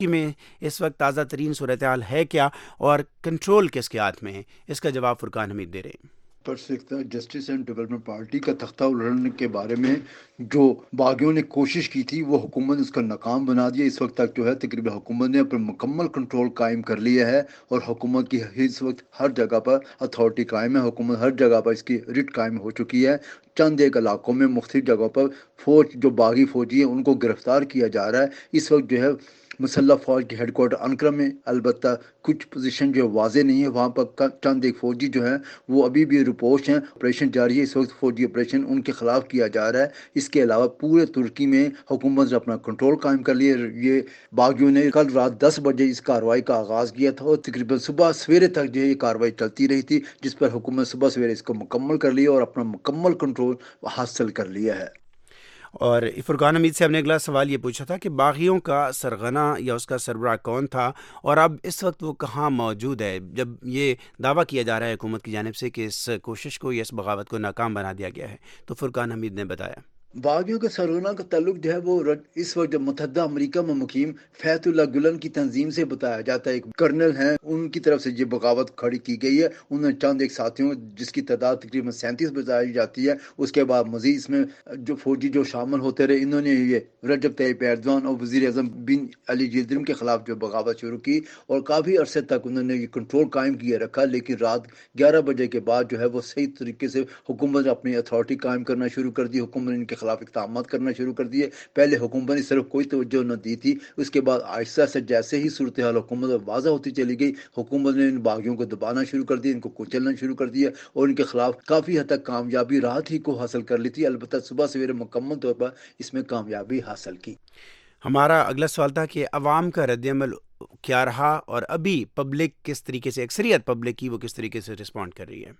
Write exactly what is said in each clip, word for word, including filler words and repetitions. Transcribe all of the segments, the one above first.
میں اس وقت تازہ ترین صورتحال ہے کیا اور کنٹرول کس کے ہاتھ میں ہے؟ اس کا جواب فرقان حمید دے رہے ہیں۔ پر جسٹس اینڈ ڈیولپمنٹ پارٹی کا تختہ الٹنے کے بارے میں جو باغیوں نے کوشش کی تھی وہ حکومت نے اس کا ناکام بنا دیا۔ اس وقت تک جو ہے تقریباً حکومت نے اپنا مکمل کنٹرول قائم کر لیا ہے اور حکومت کی اس وقت ہر جگہ پر اتھارٹی قائم ہے، حکومت ہر جگہ پر اس کی رٹ قائم ہو چکی ہے۔ چند ایک علاقوں میں مختلف جگہوں پر فوج جو باغی فوجی ہیں ان کو گرفتار کیا جا رہا ہے۔ اس وقت جو ہے مسلح فوج کے ہیڈ کوارٹر انکرا میں البتہ کچھ پوزیشن جو واضح نہیں ہے، وہاں پر چند ایک فوجی جو ہیں وہ ابھی بھی رپورٹس ہیں، آپریشن جاری ہے اس وقت، فوجی آپریشن ان کے خلاف کیا جا رہا ہے۔ اس کے علاوہ پورے ترکی میں حکومت نے اپنا کنٹرول قائم کر لیا۔ یہ باغیوں نے کل رات دس بجے اس کارروائی کا آغاز کیا تھا اور تقریباً صبح سویرے تک جو ہے یہ کارروائی چلتی رہی تھی، جس پر حکومت صبح سویرے اس کو مکمل کر لیا اور اپنا مکمل کنٹرول حاصل کر لیا ہے۔ اور فرقان حمید سے ہم نے اگلا سوال یہ پوچھا تھا کہ باغیوں کا سرغنہ یا اس کا سربراہ کون تھا اور اب اس وقت وہ کہاں موجود ہے، جب یہ دعویٰ کیا جا رہا ہے حکومت کی جانب سے کہ اس کوشش کو یا اس بغاوت کو ناکام بنا دیا گیا ہے؟ تو فرقان حمید نے بتایا باغیوں کے سرغنہ کا تعلق جو ہے وہ اس وقت جب متحدہ امریکہ میں مقیم فیت اللہ گلن کی تنظیم سے بتایا جاتا ہے۔ ایک کرنل ہیں، ان کی طرف سے یہ بغاوت کھڑی کی گئی ہے۔ انہوں نے چند ایک ساتھیوں جس کی تعداد تقریباً سینتیس بتائی جاتی ہے، اس کے بعد مزید اس میں جو فوجی جو شامل ہوتے رہے، انہوں نے یہ رجب طیب ایردوان اور وزیر اعظم بن علی یلدرم کے خلاف جو بغاوت شروع کی اور کافی عرصے تک انہوں نے یہ کنٹرول قائم کیے رکھا، لیکن رات گیارہ بجے کے بعد جو ہے وہ صحیح طریقے سے حکومت نے اپنی اتھارٹی قائم کرنا شروع کر دی۔ حکومت نے ان کے خلاف اقدامات کرنا شروع کر دیے۔ پہلے حکومت نے صرف کوئی توجہ نہ دی تھی، اس کے بعد آہستہ سے جیسے ہی صورتحال حکومت واضح ہوتی چلی گئی، حکومت نے ان باغیوں کو دبانا شروع کر دیا، ان کو کچلنا شروع کر دیا اور ان کے خلاف کافی حد تک کامیابی رات ہی کو حاصل کر لی تھی، البتہ صبح سویرے مکمل طور پر اس میں کامیابی حاصل کی۔ ہمارا اگلا سوال تھا کہ عوام کا رد عمل کیا رہا اور ابھی پبلک کس طریقے سے، اکثریت پبلک کی وہ کس طریقے سے رسپونڈ کر رہی ہے؟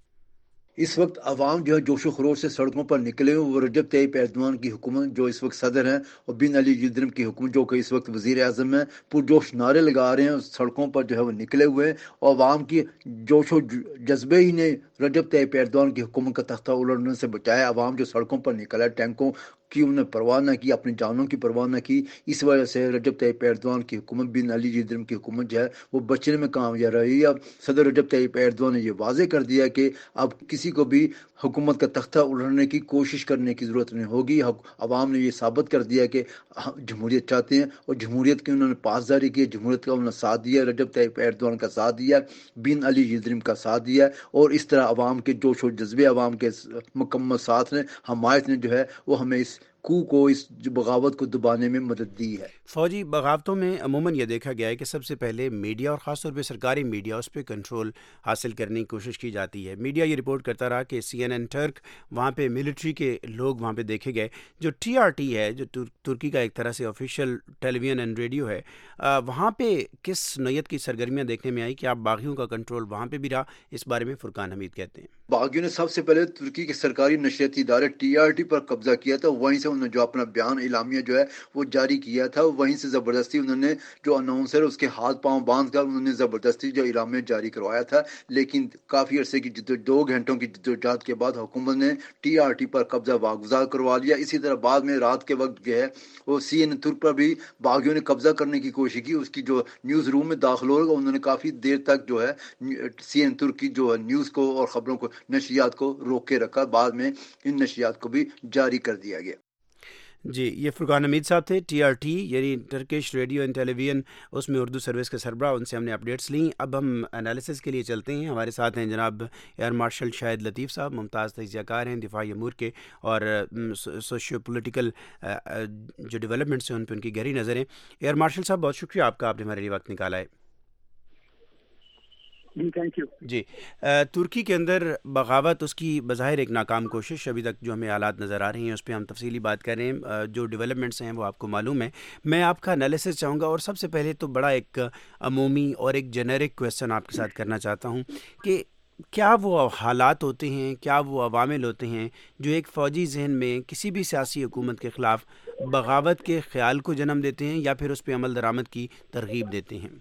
اس وقت عوام جو ہے جوش و خروش سے سڑکوں پر نکلے ہوئے، وہ رجب طیب ایردوان کی حکومت جو اس وقت صدر ہیں اور بن علی یلدرم کی حکومت جو کہ اس وقت وزیر اعظم ہیں، پرجوش نعرے لگا رہے ہیں، سڑکوں پر جو ہے وہ نکلے ہوئے ہیں اور عوام کی جوش و جذبے ہی نے رجب طیب ایردوان کی حکومت کا تختہ الٹنے سے بچایا۔ عوام جو سڑکوں پر نکلا ہے، ٹینکوں کی انہوں نے پرواہ نہ کی، اپنی جانوں کی پرواہ نہ کی، اس وجہ سے رجب طیب ایردوان کی حکومت، بن علی یلدرم کی حکومت جو ہے وہ بچنے میں کامیاب رہی ہے۔ اب صدر رجب طیب ایردوان نے یہ واضح کر دیا کہ اب کسی کو بھی حکومت کا تختہ الٹنے کی کوشش کرنے کی ضرورت نہیں ہوگی۔ عوام نے یہ ثابت کر دیا کہ جمہوریت چاہتے ہیں اور جمہوریت کی انہوں نے پاسداری کی، جمہوریت کا انہوں نے ساتھ دیا، رجب طیب ایردوان کا ساتھ دیا، بن علی یلدرم کا ساتھ دیا اور اس طرح عوام کے جوش و جذبے، عوام کے مکمل ساتھ نے، حمایت نے جو ہے وہ ہمیں اس کو کو اس بغاوت کو دبانے میں مدد دی ہے۔ فوجی بغاوتوں میں عموماً یہ دیکھا گیا ہے کہ سب سے پہلے میڈیا اور خاص طور پہ سرکاری میڈیا اس پہ کنٹرول حاصل کرنے کی کوشش کی جاتی ہے۔ میڈیا یہ رپورٹ کرتا رہا کہ سی این این ٹرک، وہاں پہ ملٹری کے لوگ وہاں پہ دیکھے گئے۔ جو ٹی آر ٹی ہے، جو ترکی کا ایک طرح سے official television and radio ہے، وہاں پہ کس نوعیت کی سرگرمیاں دیکھنے میں آئی کہ آپ باغیوں کا کنٹرول وہاں پہ بھی رہا؟ اس بارے میں فرقان حمید کہتے ہیں باغیوں نے سب سے پہلے ترکی کے سرکاری نشریاتی ادارے ٹی آر ٹی پر قبضہ کیا تھا، وہیں سے انہوں نے جو اپنا بیان اعلامیہ جو ہے وہ جاری کیا تھا، وہیں سے زبردستی انہوں نے جو اناؤنسر اس کے ہاتھ پاؤں باندھ کر انہوں نے زبردستی جو اعلامیہ جاری کروایا تھا۔ لیکن کافی عرصے کی جد دو گھنٹوں کی جدوجہد کے بعد حکومت نے ٹی آر ٹی پر قبضہ واگزار کروا لیا۔ اسی طرح بعد میں رات کے وقت جو ہے وہ سی این ترک پر بھی باغیوں نے قبضہ کرنے کی کوشش کی، اس کی جو نیوز روم میں داخل ہوگا انہوں نے کافی دیر تک جو ہے سی این ترک کی جو نیوز کو اور خبروں کو، نشریات کو روک کے رکھا، بعد میں ان نشریات کو بھی جاری کر دیا گیا۔ جی، یہ فرقان حمید صاحب تھے، ٹی آر ٹی یعنی Turkish radio and television, اس میں اردو سروس کے سربراہ، ان سے ہم نے اپڈیٹس لیں۔ اب ہم انالیسس کے لیے چلتے ہیں۔ ہمارے ساتھ ہیں جناب ایئر مارشل شاہد لطیف صاحب، ممتاز تجزیہ کار ہیں دفاعی امور کے اور سوشیو پولیٹیکل جو ڈیولپمنٹس ہیں ان پہ ان کی گہری نظر ہیں۔ ایئر مارشل صاحب بہت شکریہ آپ کا، آپ نے ہمارے لیے وقت نکالا ہے۔ جی تھینک یو۔ جی، ترکی کے اندر بغاوت، اس کی بظاہر ایک ناکام کوشش، ابھی تک جو ہمیں حالات نظر آ رہے ہیں اس پہ ہم تفصیلی بات کر رہے ہیں، جو ڈیولپمنٹس ہیں وہ آپ کو معلوم ہے۔ میں آپ کا انالیسس چاہوں گا اور سب سے پہلے تو بڑا ایک عمومی اور ایک جنیرک کویسچن آپ کے ساتھ کرنا چاہتا ہوں کہ کیا وہ حالات ہوتے ہیں، کیا وہ عوامل ہوتے ہیں جو ایک فوجی ذہن میں کسی بھی سیاسی حکومت کے خلاف بغاوت کے خیال کو جنم دیتے ہیں یا پھر اس پہ عمل درآمد کی ترغیب دیتے ہیں؟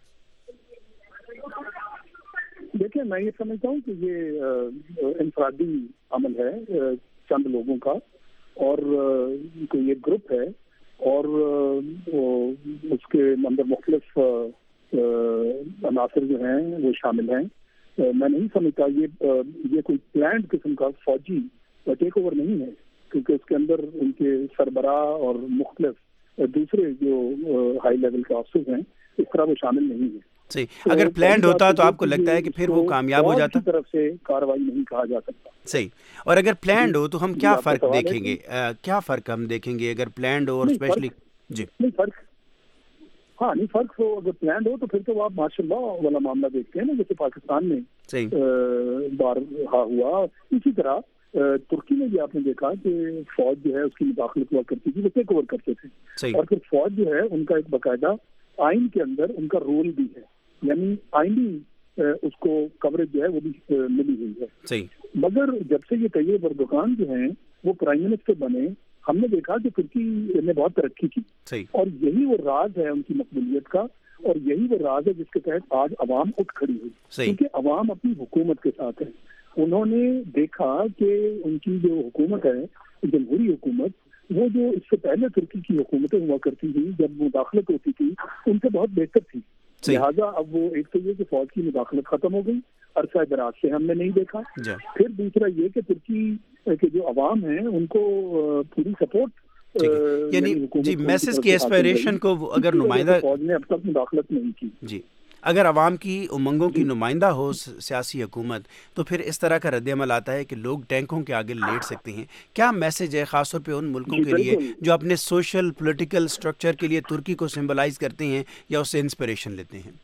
دیکھیں، میں یہ سمجھتا ہوں کہ یہ انفرادی عمل ہے چند لوگوں کا، اور کوئی ایک گروپ ہے اور اس کے اندر مختلف عناصر جو ہیں وہ شامل ہیں. میں نہیں سمجھتا یہ یہ کوئی پلانڈ قسم کا فوجی ٹیک اوور نہیں ہے، کیونکہ اس کے اندر ان کے سربراہ اور مختلف دوسرے جو ہائی لیول کے آفیسرز ہیں اس طرح وہ شامل نہیں ہیں. صحیح. اگر پلانڈ ہوتا تو آپ کو لگتا ہے کہ پھر وہ کامیاب ہو جاتا؟ طرف سے کارروائی نہیں کہا جا سکتا. صحیح. اور اگر پلانڈ ہو تو ہم کیا فرق دیکھیں گے؟ کیا فرق ہم دیکھیں گے اگر پلانڈ ہو اور اسپیشلی؟ جی نہیں فرق ہاں نہیں فرق ہو. اگر پلانڈ ہو تو پھر تو آپ ماشاء اللہ والا معاملہ دیکھتے ہیں نا، جیسے پاکستان میں بارہا ہوا. اسی طرح ترکی میں بھی آپ نے دیکھا کہ فوج جو ہے اس کی مداخلت ہوا کرتی تھی، وہ ٹیک اوور کرتے تھے. اور پھر فوج جو ہے ان کا ایک باقاعدہ آئین کے اندر ان کا رول بھی ہے، یعنی آئینی اس کو کوریج جو ہے وہ بھی ملی ہوئی ہے. مگر جب سے یہ طیب اردوغان جو ہیں وہ پرائم منسٹر بنے، ہم نے دیکھا کہ ترکی نے بہت ترقی کی، اور یہی وہ راز ہے ان کی مقبولیت کا، اور یہی وہ راز ہے جس کے تحت آج عوام اٹھ کھڑی ہوئی، کیونکہ عوام اپنی حکومت کے ساتھ ہے. انہوں نے دیکھا کہ ان کی جو حکومت ہے جمہوری حکومت، وہ جو اس سے پہلے ترکی کی حکومتیں ہوا کرتی تھی جب مداخلت ہوتی تھی ان سے بہت بہتر تھی. لہٰذا اب وہ ایک تو یہ کہ فوج کی مداخلت ختم ہو گئی، عرصہ دراز سے ہم نے نہیں دیکھا. پھر دوسرا یہ کہ ترکی کے جو عوام ہیں ان کو پوری سپورٹ، یعنی جی میسج کی ایسپائریشن کو اگر نمائندہ فوج نے اب تک مداخلت نہیں کی. جی اگر عوام کی امنگوں کی نمائندہ ہو سیاسی حکومت تو پھر اس طرح کا رد عمل آتا ہے کہ لوگ ٹینکوں کے آگے لیٹ سکتے ہیں. کیا میسج ہے خاص طور پہ ان ملکوں کے لیے جو اپنے سوشل پولیٹیکل سٹرکچر کے لیے ترکی کو سمبلائز کرتے ہیں یا اس سے انسپریشن لیتے ہیں؟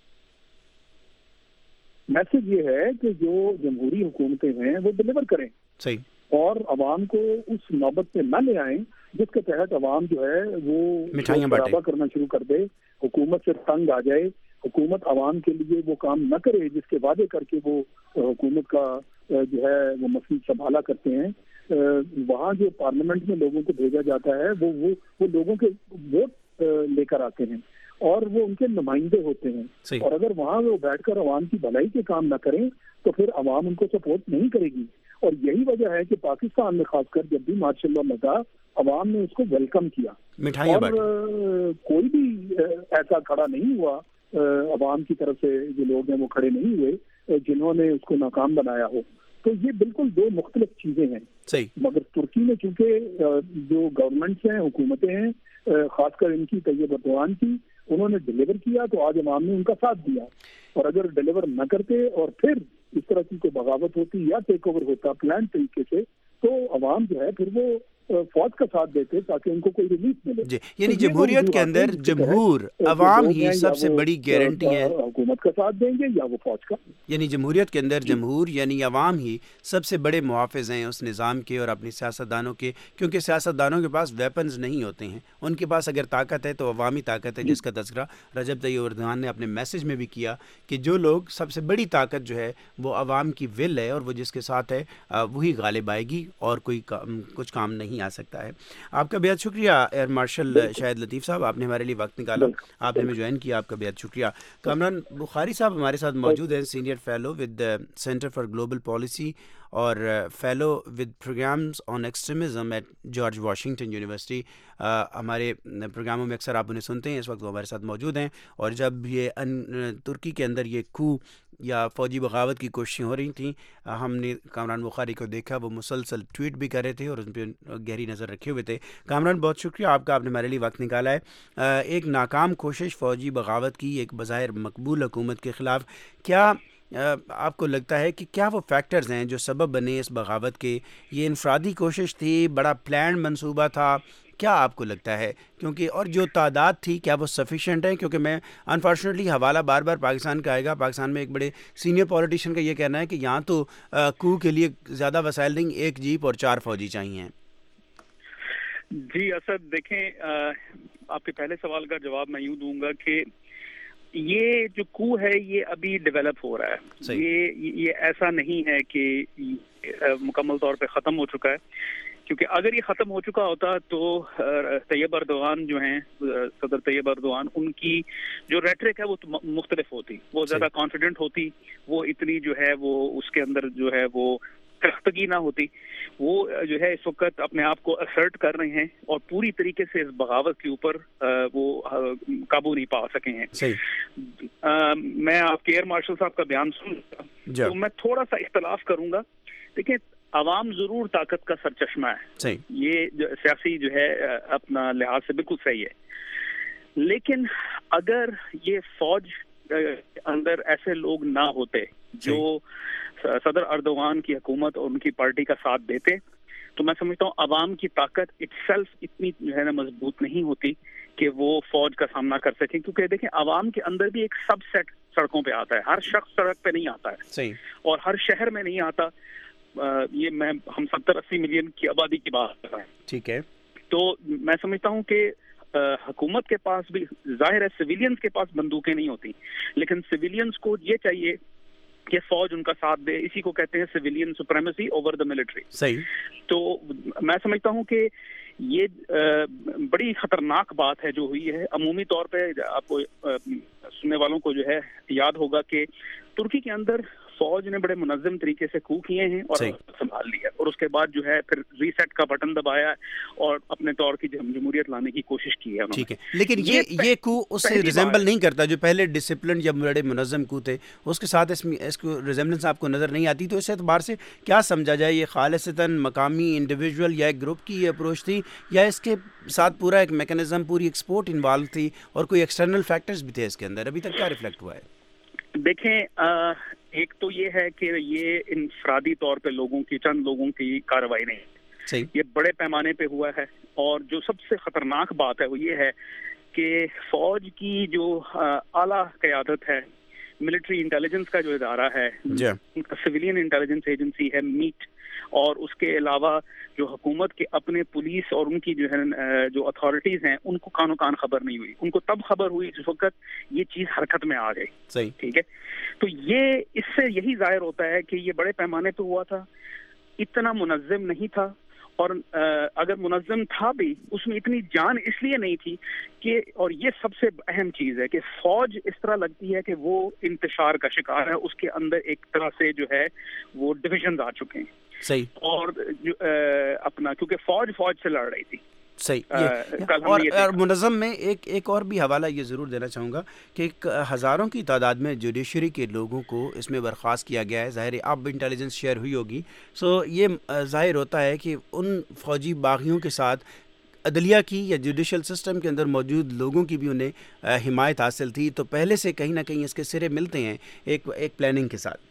میسج یہ ہے کہ جو جمہوری حکومتیں ہیں وہ ڈلیور کریں، صحیح، اور عوام کو اس نوبت پہ نہ لے آئیں جس کے تحت عوام جو ہے وہ مٹھائیاں بانٹے کرنا شروع کر دے، حکومت سے تنگ آ جائے، حکومت عوام کے لیے وہ کام نہ کرے جس کے وعدے کر کے وہ حکومت کا جو ہے وہ مسئلہ سنبھالا کرتے ہیں. وہاں جو پارلیمنٹ میں لوگوں کو بھیجا جاتا ہے وہ وہ وہ لوگوں کے ووٹ لے کر آتے ہیں اور وہ ان کے نمائندے ہوتے ہیں، اور اگر وہاں وہ بیٹھ کر عوام کی بھلائی کے کام نہ کریں تو پھر عوام ان کو سپورٹ نہیں کرے گی. اور یہی وجہ ہے کہ پاکستان میں خاص کر جب بھی ماشاء اللہ لگا عوام نے اس کو ویلکم کیا، اور کوئی بھی ایسا کھڑا نہیں ہوا عوام کی طرف سے، جو لوگ ہیں وہ کھڑے نہیں ہوئے جنہوں نے اس کو ناکام بنایا ہو. تو یہ بالکل دو مختلف چیزیں ہیں. صحیح. مگر ترکی میں چونکہ جو گورنمنٹس ہیں، حکومتیں ہیں، خاص کر ان کی طیب اردوغان کی، انہوں نے ڈلیور کیا تو آج عوام نے ان کا ساتھ دیا. اور اگر ڈلیور نہ کرتے اور پھر اس طرح کی کوئی بغاوت ہوتی یا ٹیک اوور ہوتا پلان طریقے سے، تو عوام جو ہے پھر وہ فوج کا ساتھ دیتے تاکہ ان کو کوئی ریلیف ملے. جی یعنی جمہوریت کے اندر جمہور عوام ہی سب سے بڑی گارنٹی ہے، حکومت کا ساتھ دیں گے یا وہ فوج کا. یعنی جمہوریت کے اندر جمہور یعنی عوام ہی سب سے بڑے محافظ ہیں اس نظام کے اور اپنی سیاستدانوں کے، کیونکہ سیاستدانوں کے پاس ویپنز نہیں ہوتے ہیں. ان کے پاس اگر طاقت ہے تو عوامی طاقت ہے، جس کا تذکرہ رجب طیب اردوغان نے اپنے میسج میں بھی کیا کہ جو لوگ سب سے بڑی طاقت جو ہے وہ عوام کی ول ہے، اور وہ جس کے ساتھ ہے وہی غالب آئے گی اور کوئی کچھ کام نہیں آ سکتا ہے. آپ کا بہت شکریہ ایئر مارشل شاہد لطیف صاحب، آپ نے ہمارے لیے وقت نکالا، آپ نے ہمیں جوائن کیا، آپ کا بہت شکریہ. کامران بخاری صاحب ہمارے ساتھ موجود ہیں، senior fellow with center for global policy اور fellow with programs on extremism at George Washington University. ہمارے پروگراموں میں اکثر آپ انہیں سنتے ہیں، اس وقت وہ ہمارے ساتھ موجود ہیں. اور جب یہ ترکی کے اندر یہ کو یا فوجی بغاوت کی کوششیں ہو رہی تھیں، ہم نے کامران بخاری کو دیکھا، وہ مسلسل ٹویٹ بھی کر رہے تھے اور ان پہ گہری نظر رکھے ہوئے تھے. کامران بہت شکریہ آپ کا، آپ نے ہمارے لیے وقت نکالا ہے. ایک ناکام کوشش فوجی بغاوت کی ایک بظاہر مقبول حکومت کے خلاف، کیا آپ کو لگتا ہے کہ کیا وہ فیکٹرز ہیں جو سبب بنے اس بغاوت کے؟ یہ انفرادی کوشش تھی، بڑا پلان منصوبہ تھا، کیا آپ کو لگتا ہے؟ کیونکہ اور جو تعداد تھی کیا وہ سفیشینٹ ہے؟ کیونکہ میں انفارچونیٹلی حوالہ بار بار پاکستان کا آئے گا. پاکستان میں ایک بڑے سینئر پولیٹیشین کا یہ کہنا ہے کہ یہاں تو کو کے لیے زیادہ وسائل نہیں، ایک جیپ اور چار فوجی چاہیے. جی اسد، دیکھیں آپ کے پہلے سوال کا جواب میں یوں دوں گا کہ یہ جو کو ہے یہ ابھی ڈیولپ ہو رہا ہے. یہ یہ ایسا نہیں ہے کہ مکمل طور پہ ختم ہو چکا ہے، کیونکہ اگر یہ ختم ہو چکا ہوتا تو طیب اردوغان جو ہیں، صدر طیب اردوغان، ان کی جو ریٹرک ہے وہ مختلف ہوتی، وہ زیادہ کانفیڈنٹ ہوتی، وہ اتنی جو ہے وہ اس کے اندر جو ہے وہ شائستگی نہ ہوتی، وہ جو ہے اس وقت اپنے آپ کو اسرٹ کر رہے ہیں اور پوری طریقے سے اس بغاوت کے اوپر وہ قابو نہیں پا سکے ہیں. میں آپ کے ایئر مارشل صاحب کا بیان سن تو میں تھوڑا سا اختلاف کروں گا. دیکھیں عوام ضرور طاقت کا سرچشمہ ہے، یہ جو سیاسی جو ہے اپنا لحاظ سے بالکل صحیح ہے، لیکن اگر یہ فوج اندر ایسے لوگ نہ ہوتے جو صدر اردوغان کی حکومت اور ان کی پارٹی کا ساتھ دیتے تو میں سمجھتا ہوں عوام کی طاقت اٹ سیلف اتنی جو ہے نا مضبوط نہیں ہوتی کہ وہ فوج کا سامنا کر سکیں. کیونکہ دیکھیں عوام کے اندر بھی ایک سب سیٹ سڑکوں پہ آتا ہے، ہر شخص سڑک پہ نہیں آتا ہے اور ہر شہر میں نہیں آتا. یہ میں ہم ستر اسی ملین کی آبادی کی بات کر رہے ہیں، ٹھیک ہے. تو میں سمجھتا ہوں کہ حکومت کے پاس بھی ظاہر ہے سویلینز کے پاس بندوقیں نہیں ہوتی، لیکن سویلینز کو یہ چاہیے کہ فوج ان کا ساتھ دے. اسی کو کہتے ہیں civilian supremacy over the military. صحیح. تو میں سمجھتا ہوں کہ یہ بڑی خطرناک بات ہے جو ہوئی ہے. عمومی طور پہ آپ کو سننے والوں کو جو ہے یاد ہوگا کہ ترکی کے اندر فوج نے بڑے منظم طریقے سے کو کیے ہیں اور سنبھال لیا، اور اس کے بعد جو ہے پھر ریسیٹ کا بٹن دبایا اور اپنے طور کی جمہوریت لانے کی کوشش کی ہے. ٹھیک ہے، لیکن یہ یہ کو اس سے ریزمبل نہیں کرتا جو پہلے ڈسپلن یا بڑے منظم کو تھے، اس کے ساتھ اس میں اس کو ریزمبلنس آپ کو نظر نہیں آتی. تو اس اعتبار سے کیا سمجھا جائے، یہ خالصتاً مقامی انڈیویجول یا ایک گروپ کی یہ اپروچ تھی یا اس کے ساتھ پورا ایک میکانزم پوری ایکسپورٹ انوالو تھی اور کوئی ایکسٹرنل فیکٹرز بھی تھے اس کے اندر؟ ابھی تک کیا ریفلیکٹ ہوا ہے؟ دیکھیں ایک تو یہ ہے کہ یہ انفرادی طور پہ لوگوں کی چند لوگوں کی کارروائی نہیں ہے، یہ بڑے پیمانے پہ ہوا ہے. اور جو سب سے خطرناک بات ہے وہ یہ ہے کہ فوج کی جو اعلیٰ قیادت ہے، ملٹری انٹیلیجنس کا جو ادارہ ہے، سویلین انٹیلیجنس ایجنسی ہے میٹ، اور اس کے علاوہ جو حکومت کے اپنے پولیس اور ان کی جو ہے جو اتھارٹیز ہیں ان کو کان و کان خبر نہیں ہوئی. ان کو تب خبر ہوئی جس وقت یہ چیز حرکت میں آ گئی. صحیح. ٹھیک ہے، تو یہ اس سے یہی ظاہر ہوتا ہے کہ یہ بڑے پیمانے پہ ہوا تھا، اتنا منظم نہیں تھا، اور اگر منظم تھا بھی اس میں اتنی جان اس لیے نہیں تھی کہ، اور یہ سب سے اہم چیز ہے کہ فوج اس طرح لگتی ہے کہ وہ انتشار کا شکار ہے، اس کے اندر ایک طرح سے جو ہے وہ ڈویژنز آ چکے ہیں. صحیح. اور اپنا کیونکہ فوج فوج سے لڑ رہی تھی. صحیح. اور, اور منظم میں ایک ایک اور بھی حوالہ یہ ضرور دینا چاہوں گا کہ ایک ہزاروں کی تعداد میں جوڈیشری کے لوگوں کو اس میں برخاست کیا گیا ہے. ظاہر ہے اب انٹیلیجنس شیئر ہوئی ہوگی، سو یہ ظاہر ہوتا ہے کہ ان فوجی باغیوں کے ساتھ عدلیہ کی یا جوڈیشل سسٹم کے اندر موجود لوگوں کی بھی انہیں حمایت حاصل تھی. تو پہلے سے کہیں نہ کہیں اس کے سرے ملتے ہیں ایک ایک پلاننگ کے ساتھ.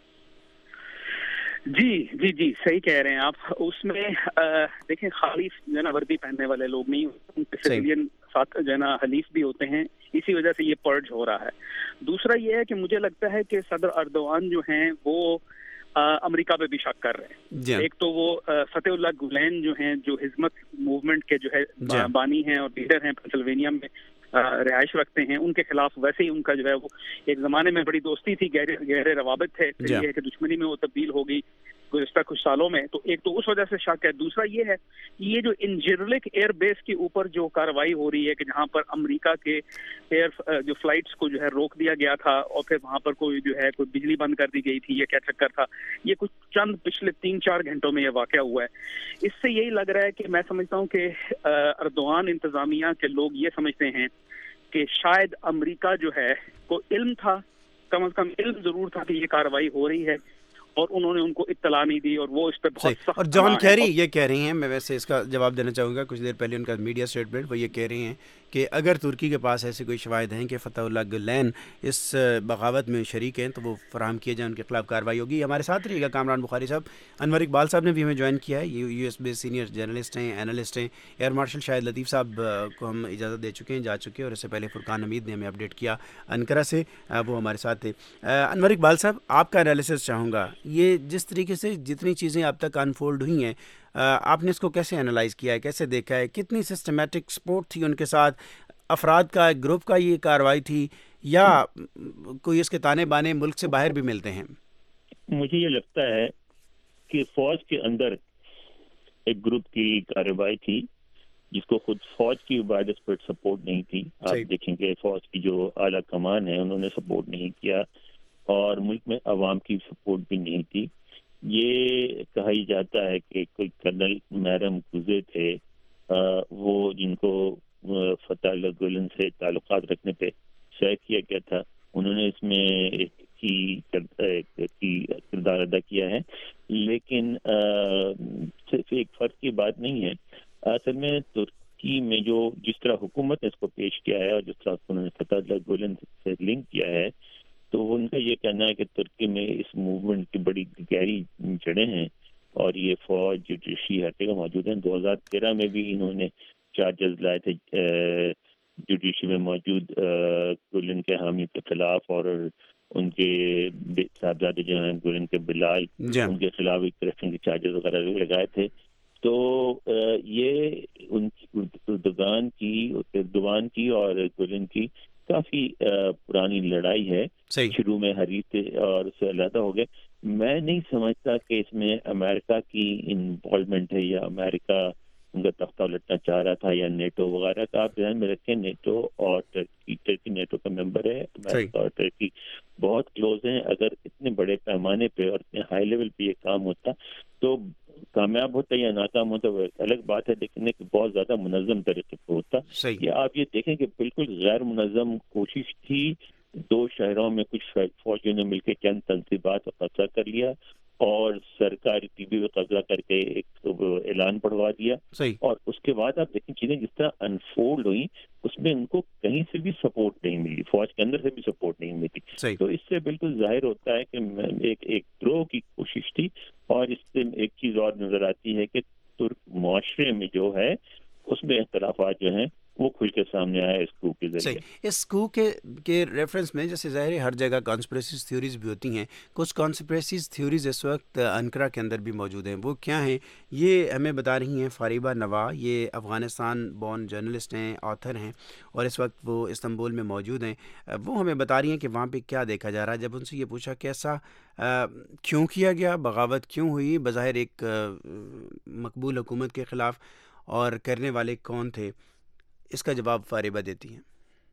جی جی جی صحیح کہہ رہے ہیں آپ. اس میں دیکھیں خالی جو ہے نا وردی پہننے والے لوگ نہیں، ان کے سویلین ساتھ جو ہے نا حلیف بھی ہوتے ہیں، اسی وجہ سے یہ پرج ہو رہا ہے. دوسرا یہ ہے کہ مجھے لگتا ہے کہ صدر اردوغان جو ہیں وہ امریکہ پہ بھی شک کر رہے ہیں. ایک تو وہ فتح اللہ گولین جو ہیں جو حزمت موومنٹ کے جو ہے بانی ہیں اور لیڈر ہیں، پینسلوینیا میں رہائش رکھتے ہیں، ان کے خلاف ویسے ہی ان کا جو ہے وہ ایک زمانے میں بڑی دوستی تھی، گہرے گہرے روابط تھے، پھر یہ ہے کہ دشمنی میں وہ تبدیل ہو گئی گزشتہ کچھ سالوں میں. تو ایک تو اس وجہ سے شک ہے. دوسرا یہ ہے کہ یہ جو انجرلک ایئر بیس کے اوپر جو کارروائی ہو رہی ہے کہ جہاں پر امریکہ کے ایئر جو فلائٹس کو جو ہے روک دیا گیا تھا اور پھر وہاں پر کوئی جو ہے کوئی بجلی بند کر دی گئی تھی، یہ کیا چکر تھا، یہ کچھ چند پچھلے تین چار گھنٹوں میں یہ واقعہ ہوا ہے. اس سے یہی لگ رہا ہے کہ میں سمجھتا ہوں کہ اردوغان انتظامیہ کے لوگ یہ سمجھتے ہیں کہ شاید امریکہ جو ہے کو علم تھا، کم از کم علم ضرور تھا کہ یہ کارروائی ہو رہی ہے، اور انہوں نے ان کو اطلاع نہیں دی اور وہ اس پہ بہت سخت. اور جان کیری یہ کہہ رہی ہیں، میں ویسے اس کا جواب دینا چاہوں گا، کچھ دیر پہلے ان کا میڈیا اسٹیٹمنٹ وہ یہ کہہ رہی ہیں کہ اگر ترکی کے پاس ایسے کوئی شواہد ہیں کہ فتح اللہ گولین اس بغاوت میں شریک ہیں تو وہ فراہم کیے جائیں، ان کے خلاف کارروائی ہوگی. ہمارے ساتھ رہیے گا کامران بخاری صاحب. انور اقبال صاحب نے بھی ہمیں جوائن کیا ہے، یو ایس بے سینئر جرنلسٹ ہیں، اینالسٹ ہیں. ایئر مارشل شاہد لطیف صاحب کو ہم اجازت دے چکے ہیں، جا چکے ہیں، اور اس سے پہلے فرقان حمید نے ہمیں اپڈیٹ کیا انقرہ سے، وہ ہمارے ساتھ تھے. انور اقبال صاحب آپ کا انالیسس چاہوں گا. یہ جس طریقے سے جتنی چیزیں اب تک انفولڈ ہوئی ہیں، آپ نے اس کو کیسے انالائز کیا ہے، کیسے دیکھا ہے؟ کتنی سسٹمیٹک سپورٹ تھی ان کے ساتھ؟ افراد کا ایک گروپ کا یہ کارروائی تھی یا کوئی اس کے تانے بانے ملک سے باہر بھی ملتے ہیں؟ مجھے یہ لگتا ہے کہ فوج کے اندر ایک گروپ کی کارروائی تھی جس کو خود فوج کی وائڈ اسپریڈ سپورٹ نہیں تھی. آپ دیکھیں گے فوج کی جو اعلیٰ کمان ہے انہوں نے سپورٹ نہیں کیا، اور ملک میں عوام کی سپورٹ بھی نہیں تھی. یہ کہا ہی جاتا ہے کہ کوئی کرنل محرم کوزے تھے وہ جن کو فتح اللہ گولن سے تعلقات رکھنے پہ شائع کیا گیا تھا، انہوں نے اس میں کی کردار ادا کیا ہے. لیکن صرف ایک فرد کی بات نہیں ہے، اصل میں ترکی میں جو جس طرح حکومت نے اس کو پیش کیا ہے اور جس طرح انہوں نے فتح اللہ گولن سے لنک کیا ہے، تو ان کا یہ کہنا ہے کہ ترکی میں اس موومنٹ کی بڑی گہری جڑیں ہیں اور یہ فوج جوڈیشی ہر جگہ موجود ہیں. دو ہزار تیرہ میں بھی انہوں نے چارجز لائے تھے جوڈیشی میں موجود گولن کے حامی کے خلاف، اور ان کے صاحبزادے جو ہیں گولن کے بلال، ان کے خلاف ایک کرپشن کے چارجز وغیرہ لگائے تھے. تو یہ ان کی اردوغان کی اردوان کی اور گولن کی کافی پرانی لڑائی ہے. شروع میں حریف تھے اور اس سے علیحدہ ہو گئے. میں نہیں سمجھتا کہ اس میں امریکہ کی انوالومنٹ ہے یا امریکہ ان کا تختہ الٹنا چاہ رہا تھا یا نیٹو وغیرہ کا. آپ دھیان میں رکھیں نیٹو اور ٹرکی ٹرکی نیٹو کا ممبر ہے، امریکہ اور ٹرکی بہت کلوز ہیں. اگر اتنے بڑے پیمانے پہ اور اتنے ہائی لیول پہ یہ کام ہوتا تو کامیاب ہوتا یا ناکام ہوتا وہ ایک الگ بات ہے، لیکن ایک بہت زیادہ منظم طریقے پہ ہوتا. یہ آپ یہ دیکھیں کہ بالکل غیر منظم کوشش تھی. دو شہروں میں کچھ فوجیوں نے مل کے چند تنصیبات پر قبضہ کر لیا اور سرکاری ٹی وی پہ قبضہ کر کے ایک اعلان پڑھوا دیا، اور اس کے بعد آپ دیکھیں چیزیں جس طرح انفولڈ ہوئی اس میں ان کو کہیں سے بھی سپورٹ نہیں ملی، فوج کے اندر سے بھی سپورٹ نہیں ملی. تو اس سے بالکل ظاہر ہوتا ہے کہ ایک ایک گروہ کی کوشش تھی. اور اس سے ایک چیز اور نظر آتی ہے کہ ترک معاشرے میں جو ہے اس میں اختلافات جو ہیں وہ کھل کے سامنے آیا اس کو کے ذریعے. اس کو کے کے ریفرنس میں جیسے ظاہر ہے ہر جگہ کانسپریسیز تھیوریز بھی ہوتی ہیں. کچھ کانسپریسیز تھیوریز اس وقت انقرہ کے اندر بھی موجود ہیں. وہ کیا ہیں یہ ہمیں بتا رہی ہیں فاریبہ نوا. یہ افغانستان بورن جرنلسٹ ہیں، آتھر ہیں، اور اس وقت وہ استنبول میں موجود ہیں. وہ ہمیں بتا رہی ہیں کہ وہاں پہ کیا دیکھا جا رہا ہے. جب ان سے یہ پوچھا کیسا کیوں کیا گیا، بغاوت کیوں ہوئی، بظاہر ایک مقبول حکومت کے خلاف، اور کرنے والے کون تھے، اس کا جواب فاریبہ دیتی ہیں.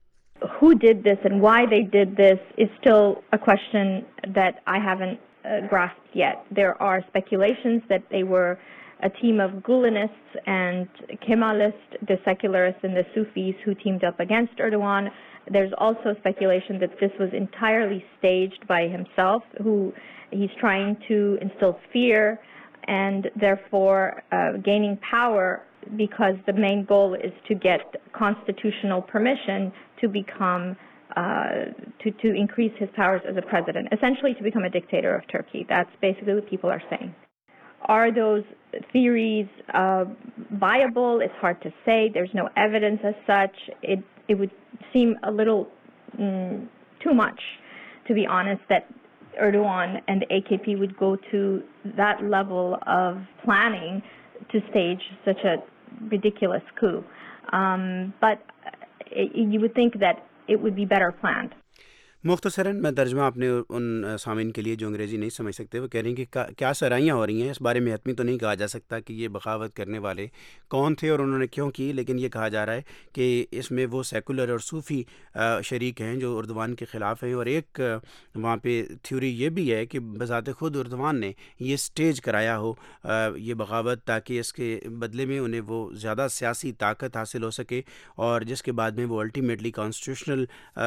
Who did this and why they did this is still a question that I haven't uh, grasped yet. There are speculations that they were a team of Gulenists and Kemalists, the secularists and the Sufis who teamed up against Erdogan. There's also speculation that this was entirely staged by himself, who he's trying to instill fear and therefore uh, gaining power, because the main goal is to get constitutional permission to become, uh, to, to increase his powers as a president, essentially to become a dictator of Turkey. That's basically what people are saying. Are those theories uh, viable? It's hard to say. There's no evidence as such. It, it would seem a little mm, too much, to be honest, that Erdogan and the A K P would go to that level of planning to stage such a ridiculous coup. Um, but it, you would think that it would be better planned. مختصراً میں ترجمہ اپنے ان سامعین کے لیے جو انگریزی نہیں سمجھ سکتے، وہ کہہ رہی ہیں کہ کیا سرائیاں ہو رہی ہیں. اس بارے میں حتمی تو نہیں کہا جا سکتا کہ یہ بغاوت کرنے والے کون تھے اور انہوں نے کیوں کی، لیکن یہ کہا جا رہا ہے کہ اس میں وہ سیکولر اور صوفی شریک ہیں جو اردوان کے خلاف ہیں. اور ایک وہاں پہ تھیوری یہ بھی ہے کہ بذات خود اردوان نے یہ سٹیج کرایا ہو یہ بغاوت، تاکہ اس کے بدلے میں انہیں وہ زیادہ سیاسی طاقت حاصل ہو سکے، اور جس کے بعد میں وہ الٹیمیٹلی کانسٹیٹیوشنل